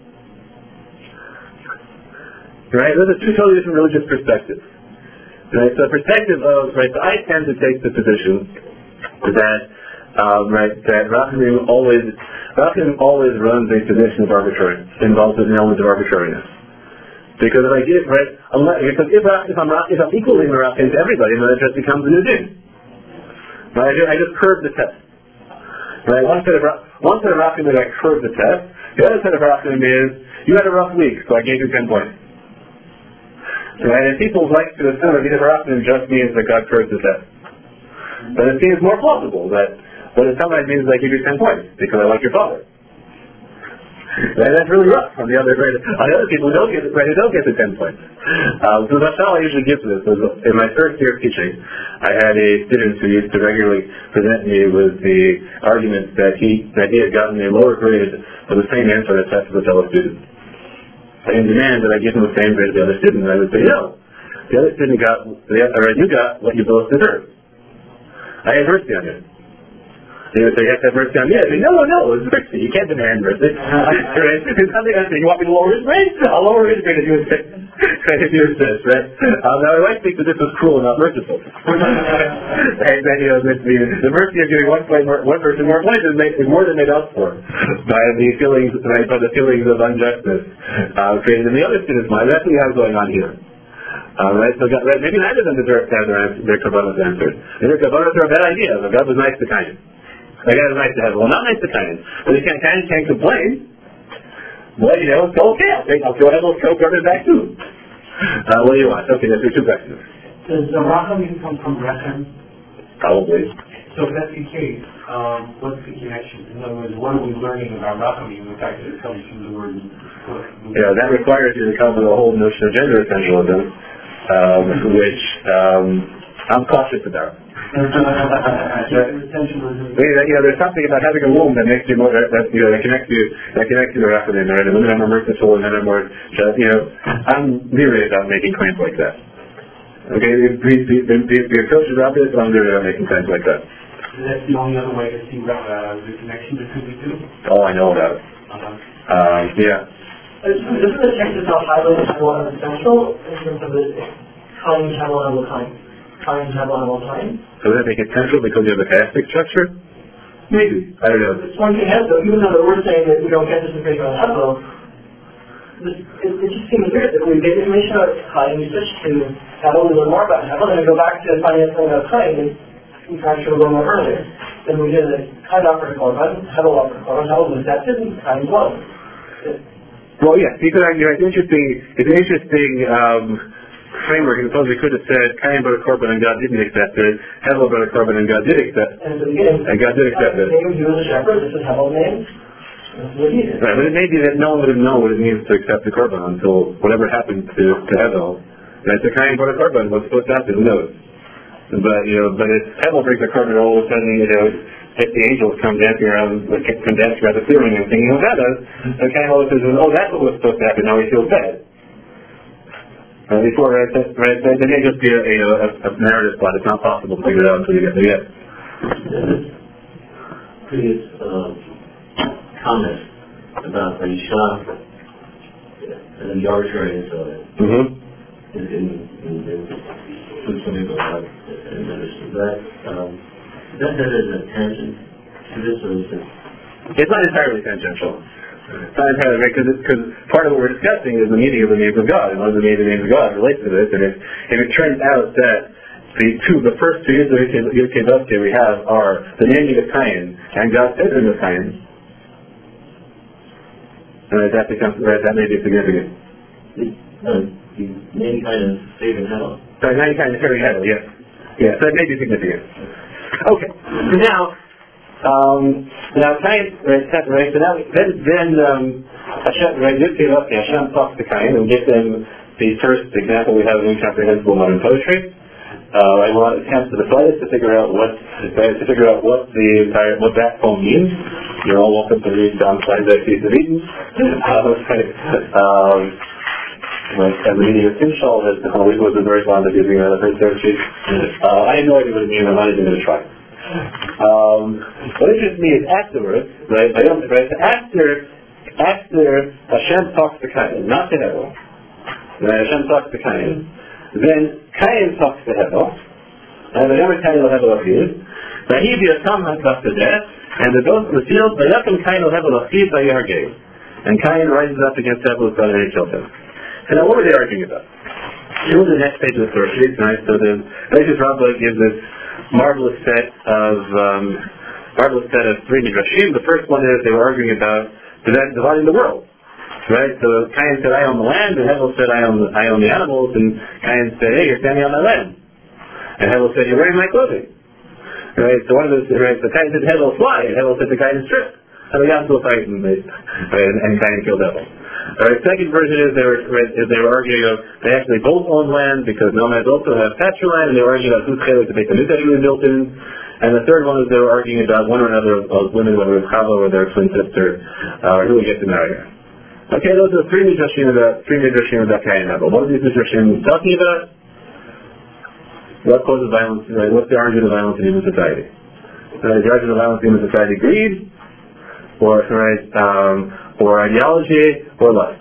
Right? Those are two totally different religious perspectives. Right? So the perspective of, right, so I tend to take the position that, um, right, that Rachamim always, Rachamim always runs a position of arbitrariness, involves an element of arbitrariness. Because if I give, right, unless, because if, if, I'm, if I'm equally Rachamim to everybody, then it just becomes a new din. Right? I just, I just curve the test. Right? One set of, one set of Rachamim is I curve the test. The other set of Rachamim is, you had a rough week, so I gave you ten points. Right? And people like to assume that because Rachamim just means that God curves the test. But it seems more plausible that what it sometimes means is I give you ten points because I like your father. And that's really rough on the other right, on the other people who don't get right, who don't get the ten points. Um, so that's how I usually give to this. Was in my first year of teaching, I had a student who used to regularly present me with the argument that he that he had gotten a lower grade for the same answer on a test as a fellow student. And demand that I give him the same grade as the other student. And I would say, no. The other student got, or you got what you both deserve. I had mercy on you. And he would say, you have to have mercy on me. I'd say, no, no, it's mercy. You can't demand mercy. Right? It's something I say, you want me to lower his grade? I'll lower his grade if you insist. Right, if you insist, right? Um, now, my wife thinks that this was cruel, not merciful. And then, you know, the, the, the mercy of giving one, point more, one person more points is, made, is more than made up for by the feelings, right, by the feelings of unjustness uh, created in the other student's mind. That's what you have going on here. Uh, right, so God, right, maybe neither of them deserve to have their, answer, their kabbalas answered. Their kabbalas are a bad idea, but God was nice to Cain. Like, God was nice to heaven. Well, not nice to Cain. But he can't, Cain can't complain. Well, you know, so okay, I'll, take, I'll go ahead and throw Corbin back too. Uh, what do you want? Okay, that's your two questions. Does the Rachamim come from Rechem? Probably. So if that's the case, um, what's the connection? In other words, what are we learning about Rachamim, the fact that it comes from the word? Yeah, that requires you to come with a whole notion of gender essentialism, um, which um, I'm cautious about. Essentialism. You know, there's something about having a womb that makes you more, that, that you know, that connects you, that connects you to Rachamim, right? And women are more merciful and men are more just, you know, I'm leery about making claims like that. Okay, the, the, the, the, the approach about this, I'm leery about making claims like that. That's the only other way to see uh, the connection between the two? All I know about it. Uh-huh. Um, yeah. Doesn't the text itself highlight Hevel as essential in terms of the time, Hevel, and time? Time, Hevel, and time? So does that make it central because you have a chiastic structure? Maybe. I don't know. It's one thing, though, even though we're saying that we don't get this information on Hevel, it, it just seems weird that we get information about time, we switch to Hevel, we learn more about Hevel, then we go back to finding something about time, and we kind of should have gone more earlier. Then we did a time offer to Korban, Hevel offer to Korban, Hevel was accepted, and time was. Well, yes, you could argue it's interesting. It's an interesting um, framework, I suppose we could have said Cain brought a korban and God didn't accept it. Hevel brought a korban and God did accept it. And at the beginning, And God did accept it. name, he was a shepherd, this is Hevel's name. This is what he did. Right, but it may be that no one would have known what it means to accept the korban until whatever happened to, to Hevel. Right, so Cain brought a korban, what's supposed to happen, who knows? But, you know, but if Hevel brings a korban, all of a sudden, you know, if the angels come dancing around, come dancing around the ceiling and singing Hosannas, and Cain always says, oh, that's what was supposed to happen, now he feels bad. Uh, before, right, that, right, that, that may just be a, a, a, a narrative plot. It's not possible to figure it out until you get there yet. Previous uh, comment about the shop and the arbitrariness of it Mm-hmm. in, in, in, in food something about and understood that. Um, is that that as a tangent to this, or is it? It's not entirely tangential. It's not entirely right, because part of what we're discussing is the meaning of the names of God, and one of the meaning of the names of God relates to this. And if, if it turns out that the two, the first two Yud Kei Vav Kei we have are the naming of Cain and God's saving of Cain, and that becomes right, that may be significant. Uh, the name kind of saving hell. So now you kind of carry heaven, yes. Yeah, so it may be significant. Okay, so now, um, now Cain, right, right, so now, then, then, um, Hashem, right, Yud Kei Vav Kei, Hashem talks to Cain and gives him the first example we have in incomprehensible modern poetry. Uh, I want attempts to the slightest to figure out what, right, to figure out what the entire, what that poem means. You're all welcome to read Don Steinbeck's Feast of Eden. Uh, right, um, Like, as the meaning of Timshal, that the week was very fond of using that first term sheet. Uh, I have no idea what it means, I'm not even going to try. Um, what interests me is afterwards, right, I don't, right, after, after Hashem talks to Cain, not to Hevel, right, Hashem talks to Cain, then Cain talks to Hevel, and the Yomer Cain will Hevel Achiv, Vahi B'Yotam HaKaf to death, and the goats in the field, Vayakim Cain will Hevel Achiv Vayargei, and Cain rises up against Hevel's brother and he kills him. And now what were they arguing about? Go to the next page of the story. It's nice. So the Beis Rabbah gives this marvelous set of um, marvelous set of three midrashim. The first one is they were arguing about dividing the world. Right? So Cain said, I own the land, and Hevel said, I own the, I own the animals, and Cain said, hey, you're standing on my land. And Hevel said, you're wearing my clothing. Right? So one of those, right, so Cain said to Hevel, fly, and Hevel said to Cain, strip. And they got into a fight, and, they, right, and Cain killed Hevel. Alright, second version is they were is they were arguing of they actually both own land because nomads also have pasture land, and they were arguing about whose chelik to make the new bedroom built in. And the third one is they were arguing about one or another of, of women, whether it's Chava or their twin sister, uh, or who would get to marry her. Okay, those are three midrashim about three midrashim about Cain and Hevel. What are these midrashim talking about? What causes violence? Right? What's the origin of violence in human society? Uh, the origin of violence in human society: greed, or right, um, or ideology, or lust.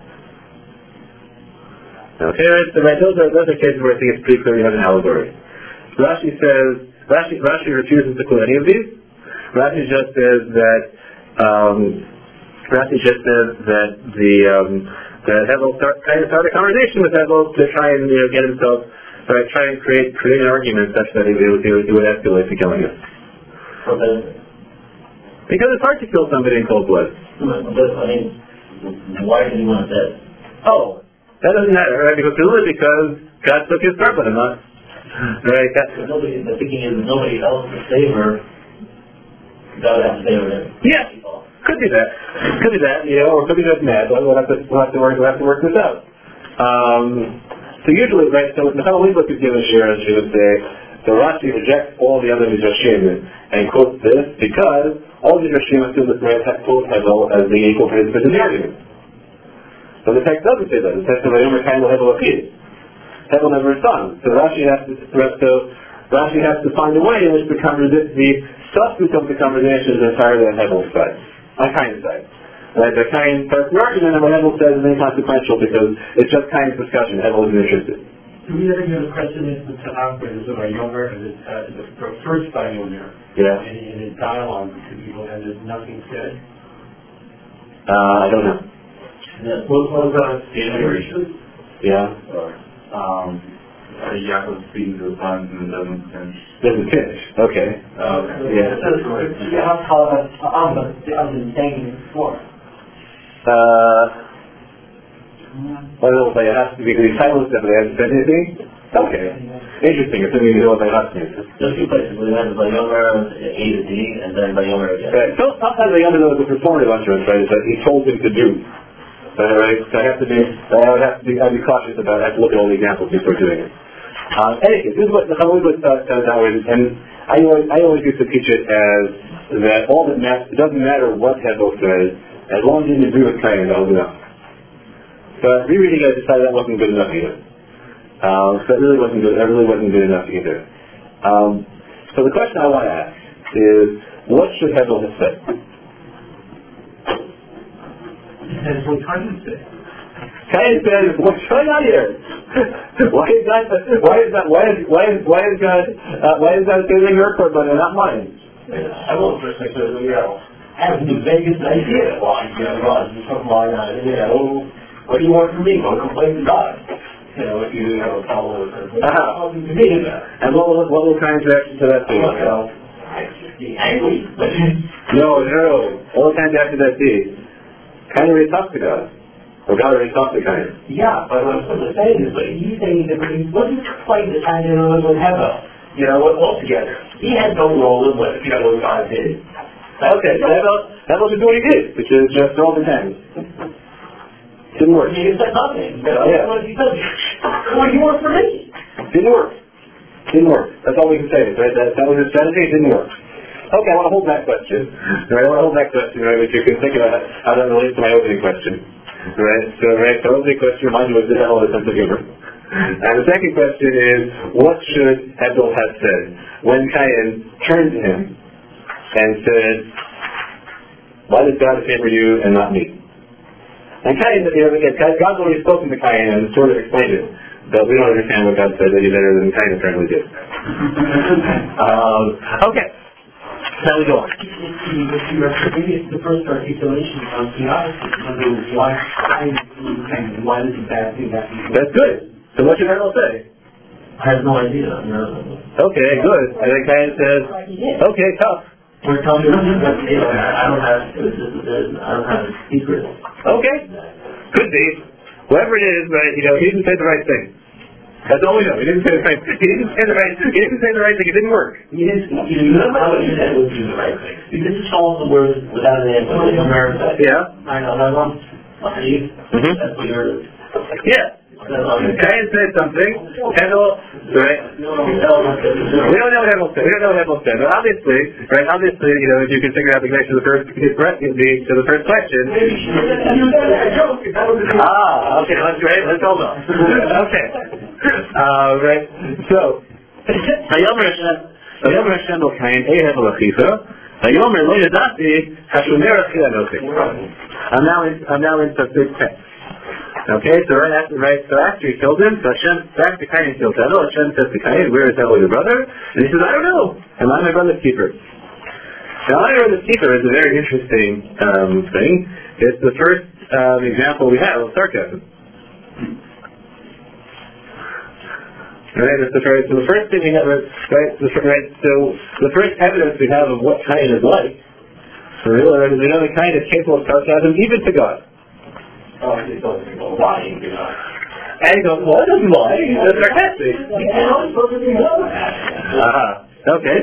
Okay, right, so right, those are those are cases where I think it's pretty clear you have an allegory. Rashi says Rashi Rashi refuses to quote any of these. Rashi just says that um, Rashi just says that the um, that Hevel start trying to start a conversation with Hevel to try and you know get himself right, try and create create an argument such that he would, he would, he would escalate to killing him. Okay. Because it's hard to kill somebody in cold blood. But, I mean, why did he want that? Oh, that doesn't matter, right? Because really because God took his korban, not right. That, nobody, the thinking is nobody else to save her. God would have to save her. Yeah, could be that. Could be that. You know, or could be just mad. We'll have to we'll have to work we'll have to work this out. Um, so usually, right? So the how we look at given share, as you would say, the Rashi rejects all the other midrashim and quotes this because all the midrashim assume that Red quote Hevel as the equal participant in the argument. But the text doesn't say that. The text says Vayomer Cain will Hevel Achiv. Hevel never responds. So Rashi has to so Rashi has to find a way in which the conversation, the substance of the conversation is entirely on Hevel's side, on Cain's side. Right? The Cain starts the argument, and what Hevel says is inconsequential because it's just Cain's discussion. Hevel isn't interested. Do we ever get a precedent in the Tanakh where there's a Yomer, and it's uh, the first by Yomer, Yeah. and in a dialogue between people, and there's nothing said? Uh, I don't know. Yeah. What was that generation? Yeah. Um, Yaakov speaking to his sons and it doesn't finish. Doesn't finish. Okay. Uh, Yeah. You have to call it Amba, the understanding before. Uh, Well, I don't know if it has to be, because he's titleless, but they haven't said anything. Okay. Interesting, assuming you know what they have to do. There's two places where they have the Bayomer A to D, and then Bayomer again. Right. So sometimes the Bayomer knows the performative utterance, right, is that he told him to do. Uh, right? So I have to be, I would have to be, I'd be cautious about, I have to look at all the examples before doing it. Um, anyway, this is what the Chavod was uh, that way, and I always, I always used to teach it as that all that matters, it doesn't matter what Hevel says, as long as you agree with Kain, that was enough. But rereading it, I decided that wasn't good enough either. Um, so that really wasn't good. That really wasn't good enough either. Um, so the question I want to ask is, what should Hevel have said? Depends what Kain said. Kain says, "What's going on here? why is that? Why is that? Why is why is why is God? Uh, why is God saving your court money, not mine?" I will first say, you know, have the vaguest idea why you know, God is from mine on it. You know, what do you want from me? Go complain to God. You know, if you, you know, follow it. Uh-huh. To me, and what will what will Kain's reaction to that be? You know, I'd just be angry. No, no. What will Kain's reaction to that be? Kain already talked to God. Or God already talked to Kain. Yeah, but what I'm saying is, but he's saying that he wasn't quite the kind of with Hevel. You know, altogether. He had no role in what, you know, what God did. Okay, so Hevel, Hevel should do what he did, which is just throw his hands. Didn't work. He said nothing. You know, yeah. What he said, what do you want from me? Didn't work. Didn't work. That's all we can say, right? That, that was his strategy, it didn't work. Okay, I want to hold that question. Right, I want to hold that question, right, which you can think about how that relates to my opening question. Right? So, right, the opening question, mind you, was did Hevel have a sense of humor? And the second question is, what should Hevel have said when Kain turned to him and said, why does God favor you and not me? And Kain, you know, again, God's already spoken to Kain and sort of explained it, but we don't understand what God said any better than Kain apparently did. um, okay. Now we go on. Maybe it's the first articulation of the opposite. Why, why is it bad thing that That's good. So what should Hevel say? I have no idea. No. Okay, good. And then Kain says, okay, tough. We're telling you, I don't have, I don't have a secret. Okay. Could be. Whoever it is, right, you know, he didn't say the right thing. That's all we know. He didn't say the right thing. He didn't say the right thing. He didn't say the right thing. It didn't work. You didn't, you don't know what you said would do the right thing. You just told the words without an answer. Yeah. I know, I know. See? Mm-hmm. That's what you're... Yeah. Kain said something. Hevel, right? We don't know what Hevel said. We don't know what Hevel said. But obviously, right? Obviously, you know, if you can figure out the connection to the first, the, to the first question. Ah, okay. Let's right. Let's hold on. Okay. Uh, right. So, Hayomer Hashem, Hayomer Hashem El Kain, Ei Hevel Achicha. Hayomer Lo Yadati Hashomer Achil Anochi. I'm now in. I'm now into big text. Okay, so right after, right, so after he killed him, so Hashem, back to Kain and killed Hevel, Hashem says to Kain, where is Hevel, your brother? And he says, I don't know. Am I my brother's keeper? Now, I brother's keeper is a very interesting um, thing. It's the first um, example we have of sarcasm. Right, it's the first, so the first thing we have, right, the, right, so the first evidence we have of what Kain is like, for real, right, is we know that Kain is capable of sarcasm even to God. Oh, he doesn't go lying, you know. And he goes, well, it doesn't lie. It's sarcastic. Uh-huh. Okay.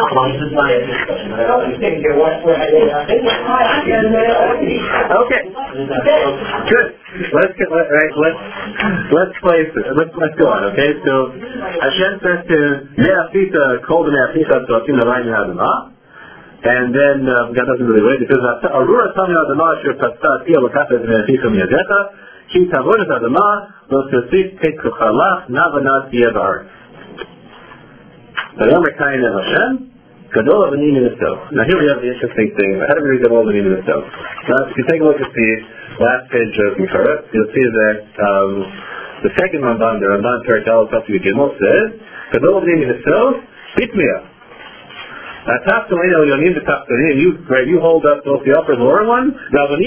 Okay. Good. Let's get, let, right, let's, let's place it. Let's, let's go on, okay? So, Hashem says to Me'afita, called the Me'afita, so I've seen the line you have them, huh? And then uh, God doesn't really wait because Arura Tamya Adama Shir Patsat Tia Lakata Me'afita Miyadeta Ki Tavodat Adama Lo Tosif Tek Kuchalach Navanat Yevar. Vayomer Kain El Hashem Gadol Avanim Ministo. Now here we have the interesting thing. How do we read Gadol Avanim Ministo? Now if you take a look at the last page of Mikara, you'll see that um, the second Ramban, the Ramban Perek Aleph Pasuk Gimel says Gadol Avanim Ministo Pitmiya. You, right, you hold up both the upper and lower one. But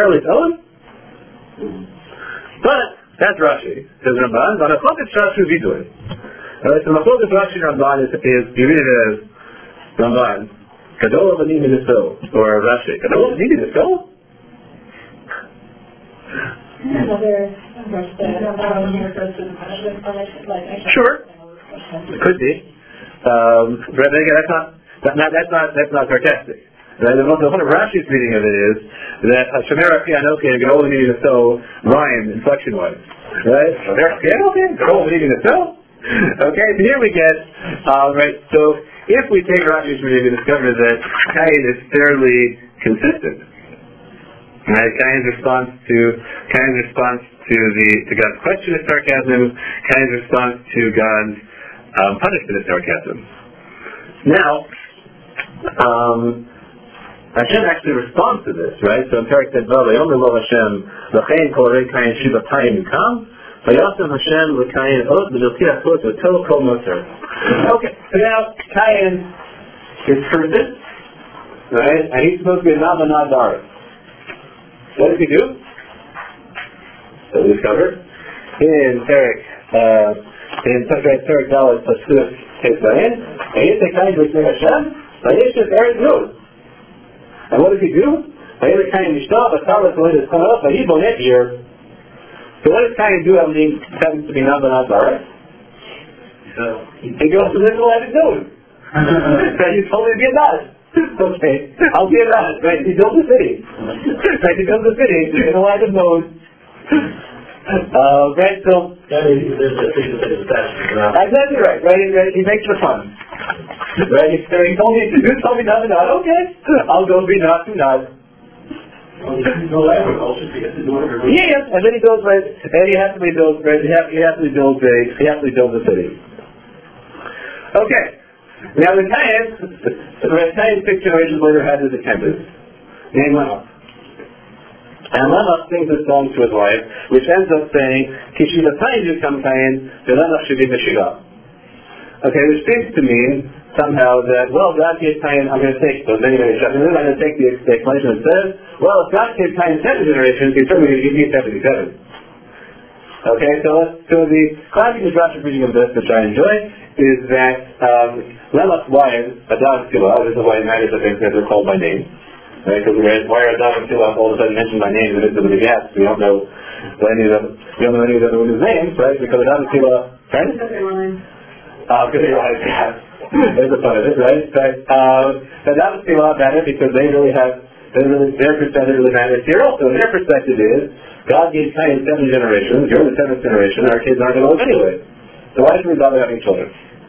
that's Rashi. Says Ramban. But a focus Rashi we do it. Alright, so the focus Rashi Ramban is, is you read it as Ramban. Kadol Avanim Ministo, or Rashi. Kadol Avanim Ministo? Another Versus the, um, refers to the punishment for like, like, actually. Sure. It could be. Um, but again, that's not, that, not, that's not, that's not sarcastic. Right? The, the one of Rashi's reading of it is that Shemera Pianokin can only mean to sew rhyme inflection-wise. Right? Shemera Pianokin can only mean to sew. Okay, so here we get, uh, right, so if we take Rashi's reading, we discover that Cain is fairly consistent. Right? Cain's response to, Cain's response to the, to God's question is sarcasm, Cain's response to God's um, punishment is sarcasm. Now, um, Hashem actually responds to this, right? So in Perek Tedvav, Vayomer lo Hashem, L'chein kol rei Kain shiva payim yukam, Vayasem Hashem l'Kain od v'nilti achot v'tel kol moser. Okay, so now Cain is cursed, right? And he's supposed to be a Navanad Daris. What does he do? So we discovered in Perek, uh, in Perek Dalet Pasuk Tezayin, Vayisei Kain b'Snei Hashem, Vayishes Eretz Yod. And what does he do? So what does Cain do when he happens to be Navanad Daris? He goes to this life and knows. He told me to be a nut. Okay, I'll be a nut. Right? He built a city. Right? He built a city in the light of Nose. Uh, right, so... Exactly right, right? He makes it fun. Right? He told me, you told me not to nod. Okay, I'll go be not to nod. Yeah, yes, and then he builds, right, and he has to be built, right, he has, he has to build a, he has to build a city. Okay, now the Cain, the Cain six generations later had his attendant, named Lamech. And Lamech sings a song to his wife, which ends up saying, Kishivatayim yukam Cain, v'Lamech shivim v'shiva. Okay, which seems to mean somehow that, well, God gave Cain, I'm going to take, so many, many generations, I'm going to take the, the explanation that says, well, if God gave Cain seven generations, he's certainly going to give me seventy-seven. Okay, so so the classic Midrashic reading of this, which I enjoy, is that um, Lamech's wives, Adam and Silah, this is why it matters that they're called by name. Right, because why are Adam and Silah all of a sudden mentioned by name in the midst of the gaps? We don't know any of them, we don't know any of the other women's names, right? Because Adam and Silah, right? Uh, because they realize gaps. There's a fun of it, right? But uh, Adam and Silah matter because they really have, they really, their perspective really matters here also. And their perspective is, God gave Cain seven generations, you're the seventh generation, our kids aren't going to live anyway. So why should we bother having children?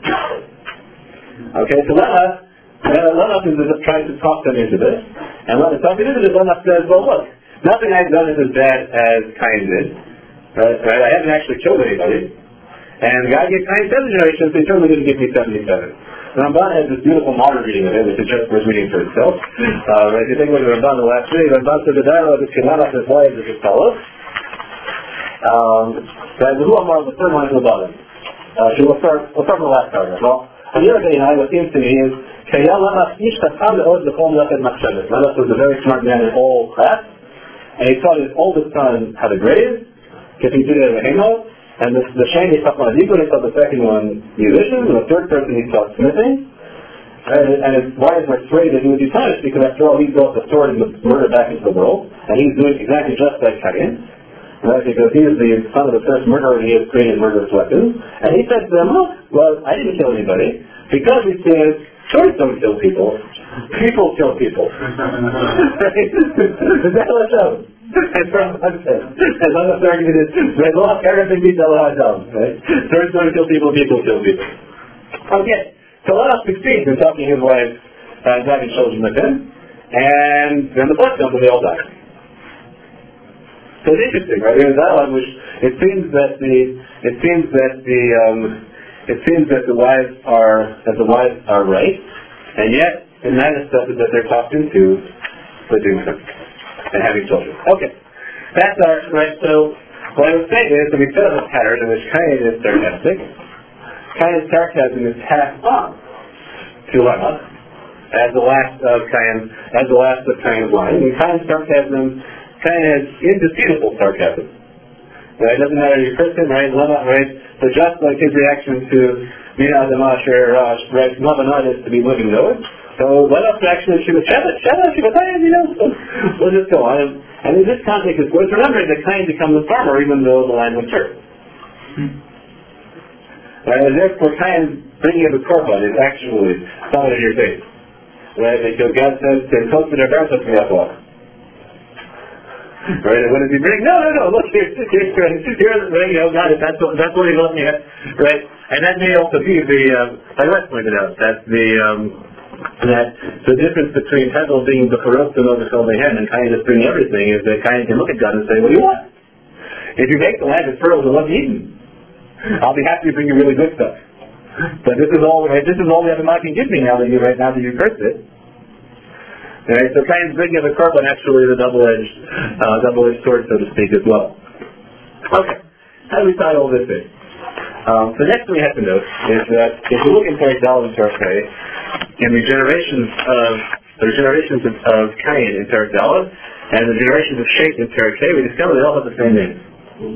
Okay, so Lamech, Lamech is trying to talk them into this. And Lamech talking into this, Lamech says, well look, nothing I've done is as bad as Cain did. Right? Right? I haven't actually killed anybody. And God gave Cain seven generations, so he's certainly going to give me seventy-seven. Ramban has this beautiful modern reading of it, which is just worth reading for itself. Uh, right, if you think about the Ramban, the last reading, Ramban says the dialogue between Lamech and his wives is as follows. Um, who among the third line to the bottom? Uh, so we'll start, we'll start from the last paragraph. Well, on the other hand, what seems to me is, Lamech was a very smart man in all class, and he taught his oldest son how to grave, because he did it at Hemo, and the, the Shane he taught one Hebrew, he taught the second one musicians, and the third person he taught smithing. And, and his wives were afraid that he would be punished because after all he brought the sword and the murder back into the world, and he's doing exactly just like Cain. Right, because he is the son of the first murderer and he has created murderous weapons. And he said to them, look, well, I didn't kill anybody, because he says, swords don't kill people, people kill people. Right? Is that what it shows? And from what it says. And one of the argument is, everything beats Allah Adam, right? Swords don't kill people, people kill people. Okay, so Lamech succeeds in talking his wife and having children with him, and then the blood comes and they all die. So it's interesting, right? There's a dialogue which it seems that the it seems that the um, it seems that the wives are that the wives are right, and yet in that stuff is that they're talked into living with them and having children. Okay, that's our right. So what I would say is that we set up a pattern in which Cain is sarcastic. Cain's sarcasm is passed on to Lamech as the last of Cain as the last of Cain's line, and Cain's sarcasm. Cain has indisputable sarcasm. Right? It doesn't matter if you're Christian, right? Lamech, right? So just like his reaction to Mina Adama Asher Rash, right, Mavanad is to be living Noah. So let us actually Shiva Shabbat, Shabbat, Shivatayim, you know, so we'll just go on. And in this context, it's worth remembering that Cain becomes a farmer even though the land was cursed. Right, and therefore Cain bringing of the korban is actually thrown in your face. Right, because God says to consider their birth to me up. Right, and when it be bring, no, no, no, look, here's, here's, here's, here's, you know, God, that's what, that's what he's looking at. Right, and that may also be the, um, like Wes pointed out, that's the, um, that the difference between Hevel being the Farok and the Chaldean and Cain just bringing everything is that Cain can look at God and say, what do you want? If you make the land of pearls and love Eden, I'll be happy to bring you really good stuff. But this is all right, this is all the Adonai can give me now that you right now that you cursed it. Right, so Cain's bringing of the korban actually is a double-edged uh, double-edged sword, so to speak, as well. Okay. How do we tie all this in? Um, the next thing we have to note is that if you look in Perek Dalet and Perek Pei, in the generations of the generations of, of Cain in Perek Dalet and the generations of Shet in Perek Pei, we discover they all have the same name.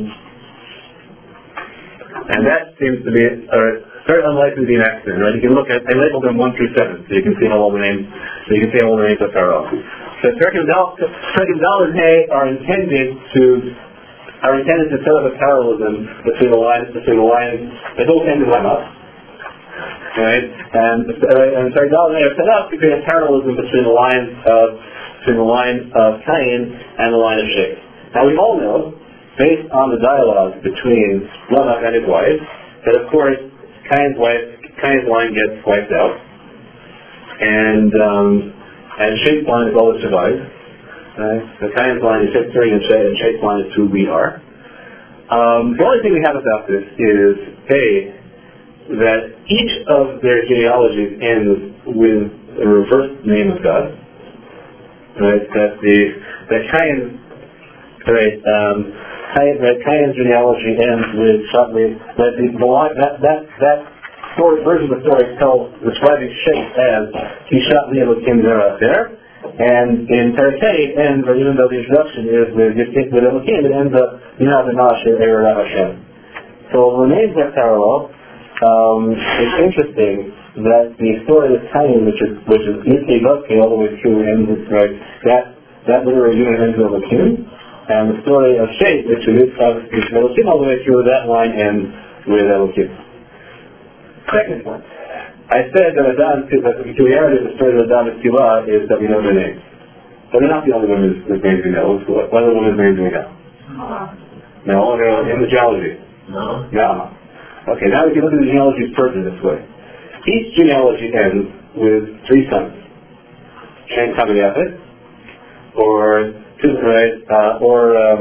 And that seems to be uh, very unlikely to be an accident, right? You can look at, they labeled them one through seven, so you can see how all the names, so you can see how all the names of Pharaoh. So Perek Dalet and Hay are intended to are intended to set up a parallelism between the lines, between the lines, the whole end of Lemma, right? And uh, and Perek Dalet and Hay are set up to create a parallelism between the lines of between the line of Cain and the line of Shet. Now we all know, based on the dialogue between Lamech and his wife, that of course Cain's wife, Cain's line gets wiped out, and um, and Shet's line is all that survives. Right? So Cain's line is history, and Shet, and Shet's line is who we are. Um, the only thing we have about this is a that each of their genealogies ends with a reversed name of God. Right? That the that Cain, right? Um, Cain, that Cain's genealogy ends with with that the, the line that that that story version of the story tells describing Shet as he shot the Elohim Zerah there, and in Perek Pei it ends, or even though the introduction is with with Elohim, it ends up Yinah Benashe Erev Hashem. So the names are parallel. Um, it's interesting that the story of Cain, which is which is Yitzchak Vavke all the way through, ends with right that that literary unit ends with Elohim. And the story of Shet, which is Elohim all the way through, that line ends with Elohim. Second point. I said that Adam, that the peculiarity of the story of Adam and Tzilah is that we know their names. But they're not the only women's names we know. What other women's names do we know? No, they're in the genealogy. No. No. Okay, now we can look at the genealogies further this way. Each genealogy ends with three sons. Shem, Ham, and Yafet, or two, right, uh, or um,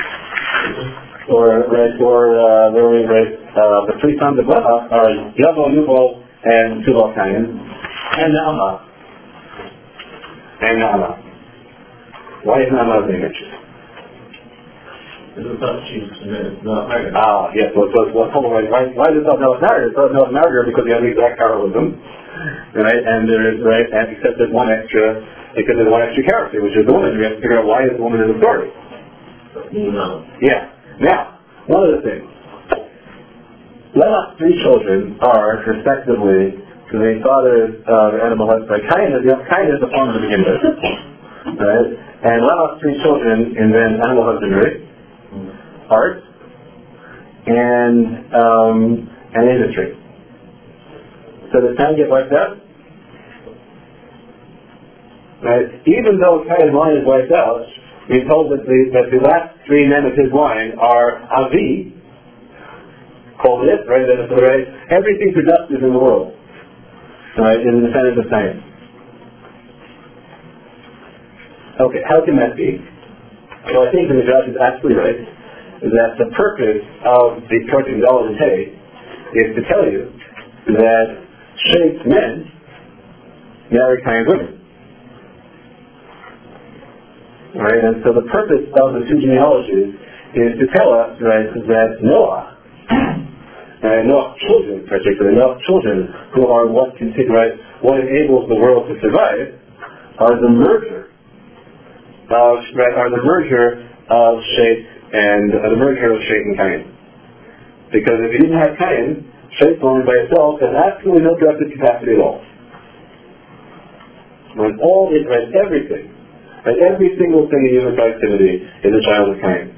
or right, or uh, where we right, uh, the three sons of Leah are Yavo, Yubal, and Tubal Cain, and Naamah, and Naamah. Why is Naamah being mentioned? It's not she's it's not married. Ah, yes. Well, so, well, hold on. Why, why does it not marry her? It doesn't not marry her because we have the exact parallelism, right? And there is right, and except there's one extra, because there's one extra character, which is the woman. We have to figure out why is the woman in the story. No. Yeah. Now, one of the things. Lemach's three children are, respectively, the father of the animal husband. Cain is Cain is the farmer to begin with, right? And Lemach's three children invent animal husbandry, art, and um, and industry. So does Cain get wiped out? Right? Even though Cain's line is wiped out, we're told that the that the last three men of his line are Avi, called it, right? That is right. Everything productive in the world, right? In the descendants of Cain. Okay, how can that be? Well, I think the Midrash is absolutely right. That the purpose of the Perek Dalet and Hay is to tell you that Shet's men marry Cain's women. Right, and so the purpose of the two genealogies is to tell us, right, that Noah and Noah's children, particularly Noah's children, who are what consider, right, what enables the world to survive, are the merger of right, are the merger of Shet and uh, the merger of Shet and Cain. Because if you didn't have Cain, shape only by itself has absolutely no directive capacity at all. When all it, right, everything, right, every single thing in human activity is a child of Cain.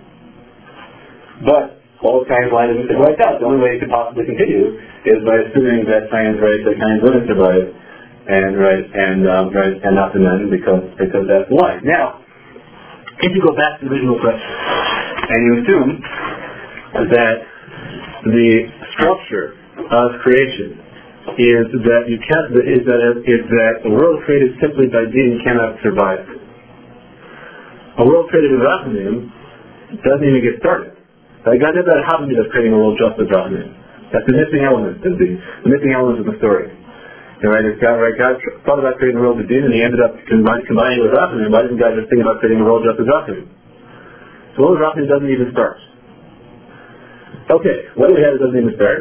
But all of Cain's line isn't wiped out. The only way it could possibly continue is by assuming that Cain's right, that Cain's wouldn't survive, and right, and um, right, and not the men, because because that's the line. Now, if you go back to the original question, and you assume that the structure of creation is that you can't is that is that the world created simply by being cannot survive. A world created with Rachamim doesn't even get started. Like God never had a Havamid of creating a world just with Rachamim. That's the missing element of the, the missing element of the story. And right, if God, right, God thought about creating a world with Din, and he ended up combine, combining it with Rachamim. Why didn't God just think about creating a world just with Rachamim? So the world with Rachamim doesn't even start. Okay, what do we have that doesn't even start?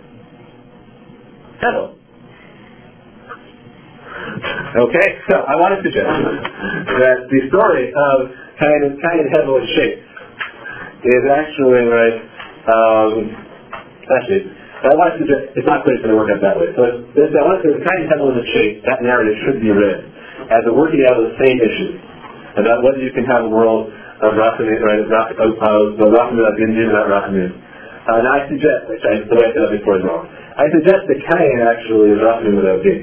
Hello. Okay, so I want to suggest that the story of Cain and Cain and Hevel and shape is actually right. Um, actually, I want to suggest it's not clear it's going to work out that way. So this, I want to say the Cain and Hevel and shape, that narrative should be read as a working out of the same issue about whether you can have a world of Rachamim, right? Of Rachamim without Din, Din without Rachamim. Uh, and I suggest, which I the way I said that before as well, I suggest that Cain actually is Rachamim without Din.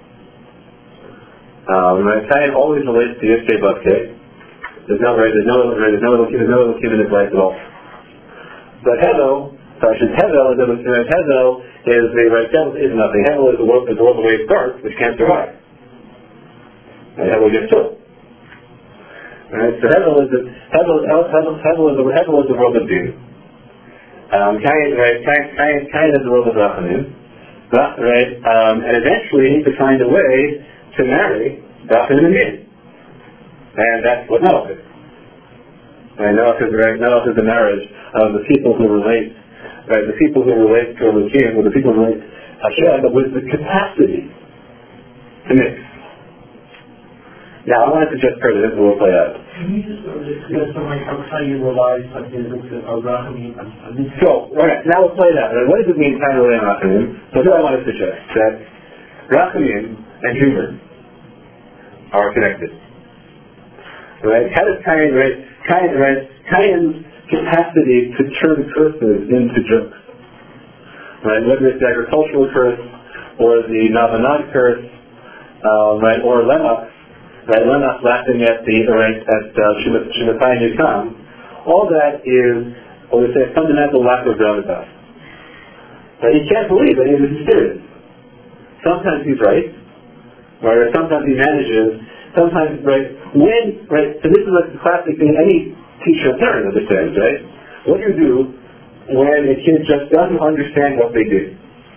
Um, right? Cain always relates to Yishtei Bavkei. There's no right, there's no right, there's no there's no Elokim in his life at all. But Hevel, sorry, Hevel is Hevel is the right devil is nothing. Hevel is the world is the world the way it starts, which can't survive. And Hevel gets killed. Right? So Hevel is the Hevel Hevel Hevel is the Hevel is the world of Din. Um, Cain, right? Cain, Cain, Cain is the world of Rachamim. Right? Um, and eventually he needs to find a way to marry Rachamim and Din. And that's what Noach is. And Noach is, right, Noach is the marriage of the people who relate, right, the people who relate to Elohim, or the people who relate to Hashem, but with the capacity to mix. Now, I want to suggest further, this will play out. Can you just sort of discuss like how you realize something of Rachamim? So, right, now we'll play it out. Right? What does it mean, kind of relate on Rachamim? So here I want to suggest that Rachamim and human are connected. Right? How does Cain, right, Cain, right, Cain's capacity to turn curses into jokes, right? Whether it's the agricultural curse, or the Navanad curse, uh, right, or Lemach, right, Lemach laughing at the, right, at uh, Shematai Yukam, all that is, what we say, a fundamental lack of gravitas. Right? He can't believe any of this is serious. Sometimes he's right, right, or sometimes he manages. Sometimes, right, when, right, so this is like the classic thing any teacher and parent understands, right? What do you do when a kid just doesn't understand what they did?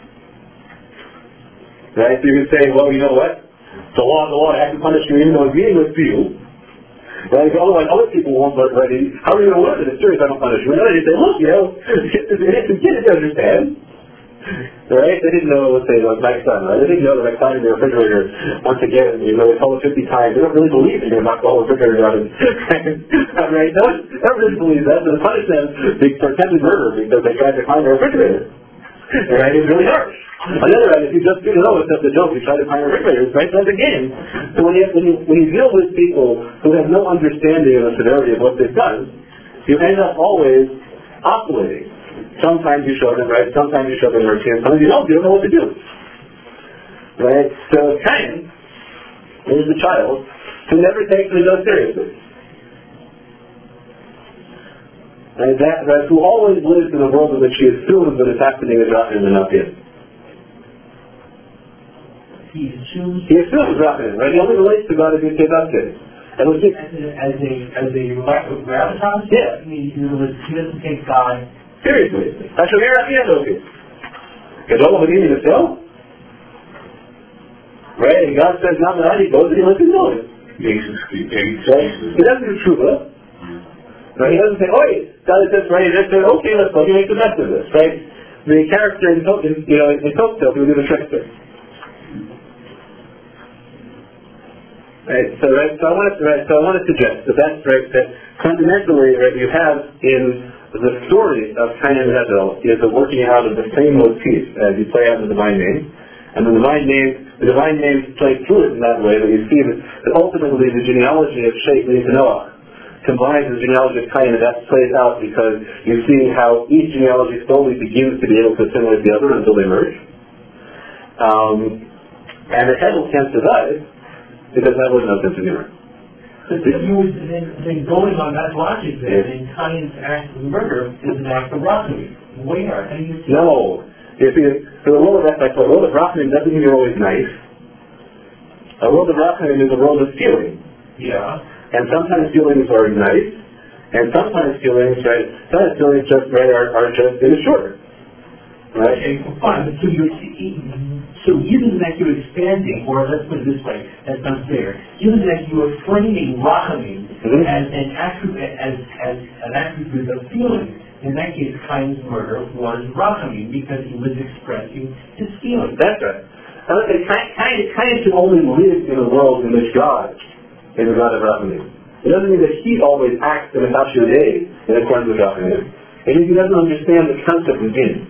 Right? So you can say, well, you know what? The law, the law, I have to punish you even though it's meaningless to you. Right? Otherwise, other people won't, but right, how are you going to learn that it's serious? I don't punish you. And then you say, look, you know, the kid didn't understand. Right? They didn't know, let's say, like my son, right? They didn't know that I climbed in the refrigerator once again, you know, they told it fifty times. They don't really believe that you're going to knock the whole refrigerator out. Right? No one never really believes that. So they punish them for attempted murder because they tried to climb the refrigerator. Right? It's really harsh. On the other hand, if you just figure out it's just a joke, you try to climb a refrigerator, it's right? That's a game. So when you, when, you, when you deal with people who have no understanding of the severity of what they've done, you end up always oscillating. Sometimes you show them right, sometimes you show them mercy, and sometimes you don't, you don't know what to do. Right? So Cain is the child who never takes the joke seriously. And that, that who always lives in a world in which he assumes that it's happening is Rachamim and not him. He assumes He assumes Rachamim, right? He only relates to God as Yishtei Bavkei. And as a as a as a lack of gravitas. Yeah. I mean, he doesn't take God seriously. Actually, you're asking that, okay. Gadol Ha'Vadim himself? Right? And God says, not that he goes and he lets him know it. Right? He doesn't do tshuva. Right? He doesn't say, oh, God says, right, he just says, okay, let's go, you make the best of this, right? The character in, you know, in Tokyo, he would do the trickster. Right, so right, so I want to right, so I want to suggest that that's right that fundamentally right you have in the story of Cain and Abel is a working out of the same motif as you play out the divine name. And the divine name, the divine names play through it in that way that you see that, that ultimately the genealogy of Shem leads to Noah combines the genealogy of Cain, and that plays out because you see how each genealogy slowly begins to be able to assimilate the other until they merge. Um, and the Hebel can't survive because that was no sense of humor. But then, you would, then, then going on that logic, then, then Cain's act of murder is an act of rockery. Where? How do you see No. If you, for the world of that, like the world of rockery doesn't mean you're always nice. A world of rockery is a world of feeling. Yeah. And sometimes feelings are nice, and sometimes feelings, right, sometimes feelings just, right, are, are just immature. Right? Okay, fine. So you're, so given that you're expanding, or let's put it this way, that's not fair. Given that you are framing rockery mm-hmm. as an attribute, as, as an attribute of feeling, in that case, Cain's murder was rockery because he was expressing his feelings. That's right. I would say Cain, Cain can only live in a world in which God is a God of rockery. It doesn't mean that he always acts in a day in accordance with rockery. It means he doesn't understand the concept of din.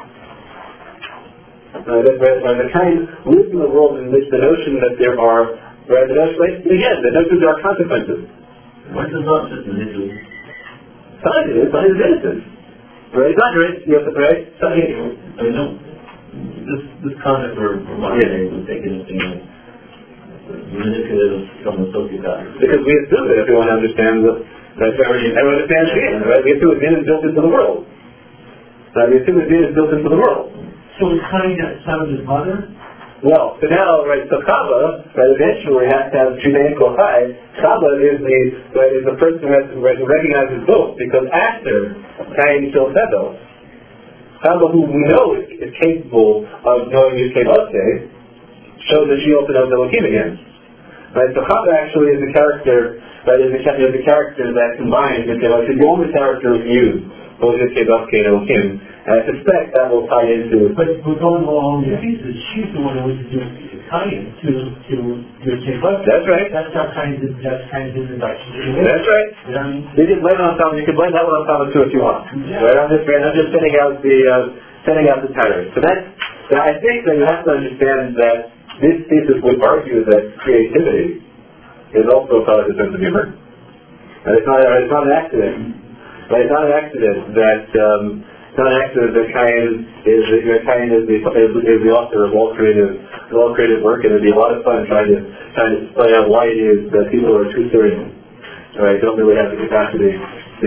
Uh, that, that, the Cain lives in a world in which the notion that there are, right, the notion, right, again, the notion there are consequences. What does not just manipulate? Sign it is, sign is innocent. Right? It's not right, you have to, right? Sign it. I mean, no, this, this concept for, for my name was taken as being manipulative from the sociopath. Because we assume that everyone understands that, that everyone understands sin, right? We assume that sin is built into the world. Right? We assume that sin is built into the world. So is Cain a son of his mother? Well, so now, right, so Chava, right, eventually has to have Judaical high. Chava is the, right, is the person who has to, right, who recognizes both, because after Cain kills Hebel, Chava, who we know is, is capable of knowing Yud-Kei Vav-Kei, shows that she also knows Elohim again. Right, so Chava actually is the character, right, is the, is the character that combines Yud-Kei Vav-Kei. The only character who used both Yud-Kei Vav-Kei and Elohim. And I suspect that will tie into... But we're going along the pieces. She's the one who was doing Cain to to Yud-Kei Vav-Kei. That's right. That's how Cain's that's Cain's introduction. That's right. Um, You can blame it on Chava. You can blame that one on Chava too if you want. Yeah. Right? I'm just, I'm just sending out the uh, sending out the pattern. So that's. I think that you have to understand that this thesis would argue that creativity is also a cause of sense of humor. And it's not. It's not an accident. Right? It's not an accident that. Um, It's not an accident that Cain is that Cain is the is, is the author of all creative all creative work, and it'd be a lot of fun trying to trying to explain out why it is that people are too serious, right? Don't really have the capacity to.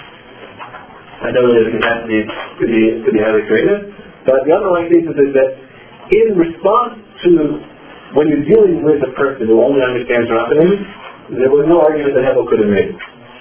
I don't really have the capacity to be to be highly creative. But the underlying thesis is that in response to when you're dealing with a person who only understands Raphanim, there was no argument that Hebel could have made.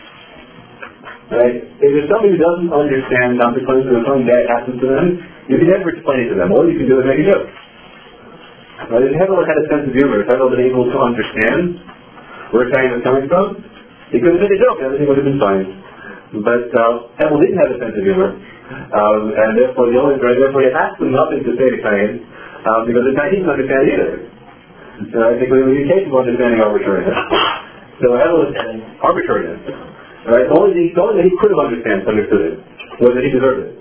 Right? If there's somebody who doesn't understand consequences or something bad happens to them, you can never explain it to them. All you can do is make a joke. Right? If Hebel had a sense of humor, if Hebel had been able to understand where Cain was coming from, he could have made a joke and everything would have been fine. But uh, Hebel didn't have a sense of humor. Um, and therefore the only right, therefore he asked him nothing to say to Cain, um, because the Cain didn't understand either. So I think we were incapable of understanding arbitrariness. So Hebel was arbitrariness. Right? The only thing, the only thing he could have understood, understood it, was that he deserved it.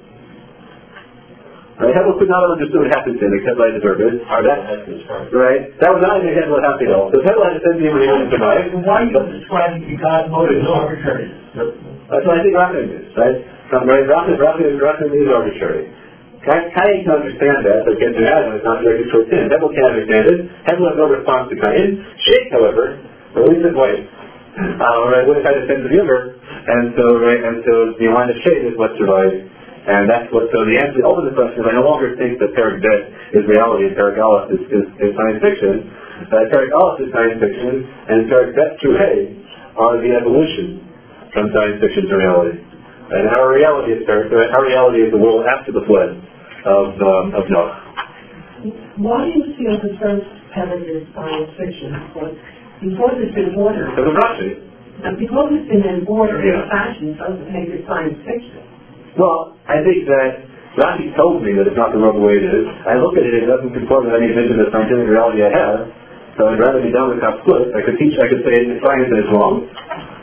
Right? Hebel could not have understood what happened to him except that I deserved it. Or that, right? That was not even Hebel happy at all. So if Hebel had a sense of humor, he wouldn't survive. Why are you describing the God motive as arbitrary? That's what I think Raphael is, right? From right, Raphael, Raphael, Raphael is arbitrary. Cain can understand that, but gets mad when it's not directed towards him. Hebel can't understand it. Hebel has no response to Cain. Sheikh, however, or at least his wife, Uh, right, would have had a sense of humor, and so right, and so the line of shade is what survives, and that's what. So the answer, over the question is, I no longer think that Perek Bet is reality and Perek Aleph is, is, is science fiction. Uh, Perek Aleph is science fiction, and Perek Bet through Hay are the evolution from science fiction to reality. And our reality is Perek. Our reality is the world after the flood of um, of Noah. Why do you feel the first heaven is science fiction? Because because it's in order. Because of Rashi. And because it's been in order Yeah. and fashion doesn't make it science fiction. Well, I think that Rashi told me that it's not the world the way it is. I look at it, it doesn't conform to any vision of scientific reality I have. So I'd rather be done with how split. I could teach, I could say it's science and it's wrong.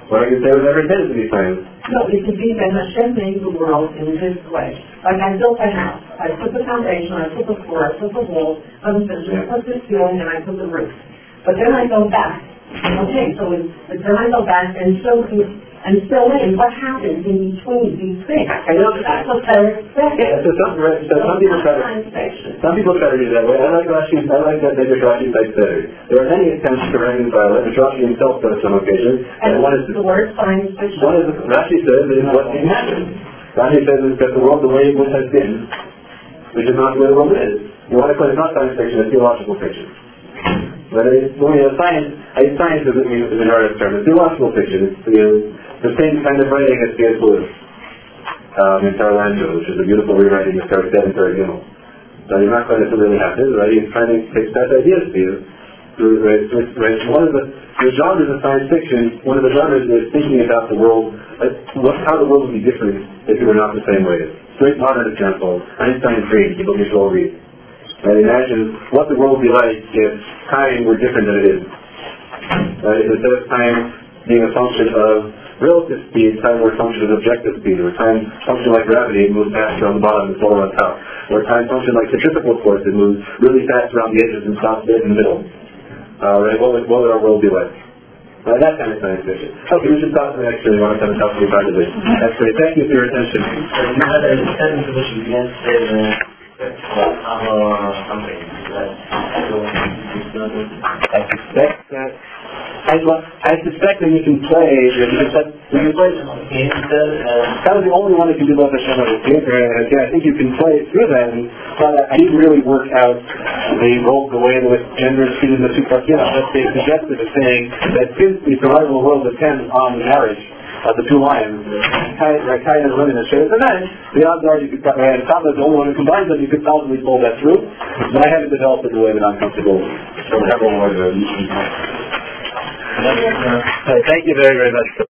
What I can say with every bit of these things. No, it could be that Hashem made the world in this way. Like I built a house. I put the foundation, I put the floor, I put the walls, I put the ceiling, and I put the roof. But then I go back. Okay, so it, then I go back and fill and fill in what happens in between these things. I know that's what they're expecting. Yeah, so some, right, so some people try to some people try to do that way. I like Rashi. I like that David Rashi type theory. There are many attempts to reconcile it. Rashi himself does some occasions. And, and one is the word science fiction. One is Rashi says is what imagine. Rashi says is that the world the way it has been, which is not the way the world is. You want to call it not science fiction, it's theological fiction. But it's, when you have science, I mean, science doesn't mean it's an artist term. It's theological fiction. It's you know, the same kind of writing as C S Lewis um, in Tarantula, which is a beautiful rewriting of Terry Dead and Terry Gimel. So you're not going to really have his writing. He's trying to take that ideas to you. Right, right. One of the, the genres of science fiction, one of the genres is thinking about the world, like what, how the world would be different if it were not the same way. Great modern example, Einstein's dream, people can all read. Right, imagine what the world would be like if time were different than it is. Right, instead of time being a function of relative speed, time were a function of objective speed, or time function like gravity, it moves faster on the bottom and slower on top. Or time function like centrifugal force, it moves really fast around the edges and stops dead in the middle. Uh, right, what would, what would our world be like? Uh, that kind of science fiction. Okay, we should talk to the next year. We want to come and talk to you about it. That's great. Thank you for your attention. You had a sentence in which you began to say that uh, something that I suspect that I, I suspect that you can play. You can, you can play. That was the only one that can do both Hashem and Hashem. Yeah, I think you can play through that. And, but I didn't really work out the role, the way in which gender is treated in the two parts. Yeah, but they suggested as saying that since the survival of the world depends on the marriage of the two lions, right, Kai and women and Shayla and men, the odds are you could, right, Tom is the only one who combines them, you could probably pull that through. But I haven't developed it the way that I'm comfortable with. So everyone was uh, thank you very, very much.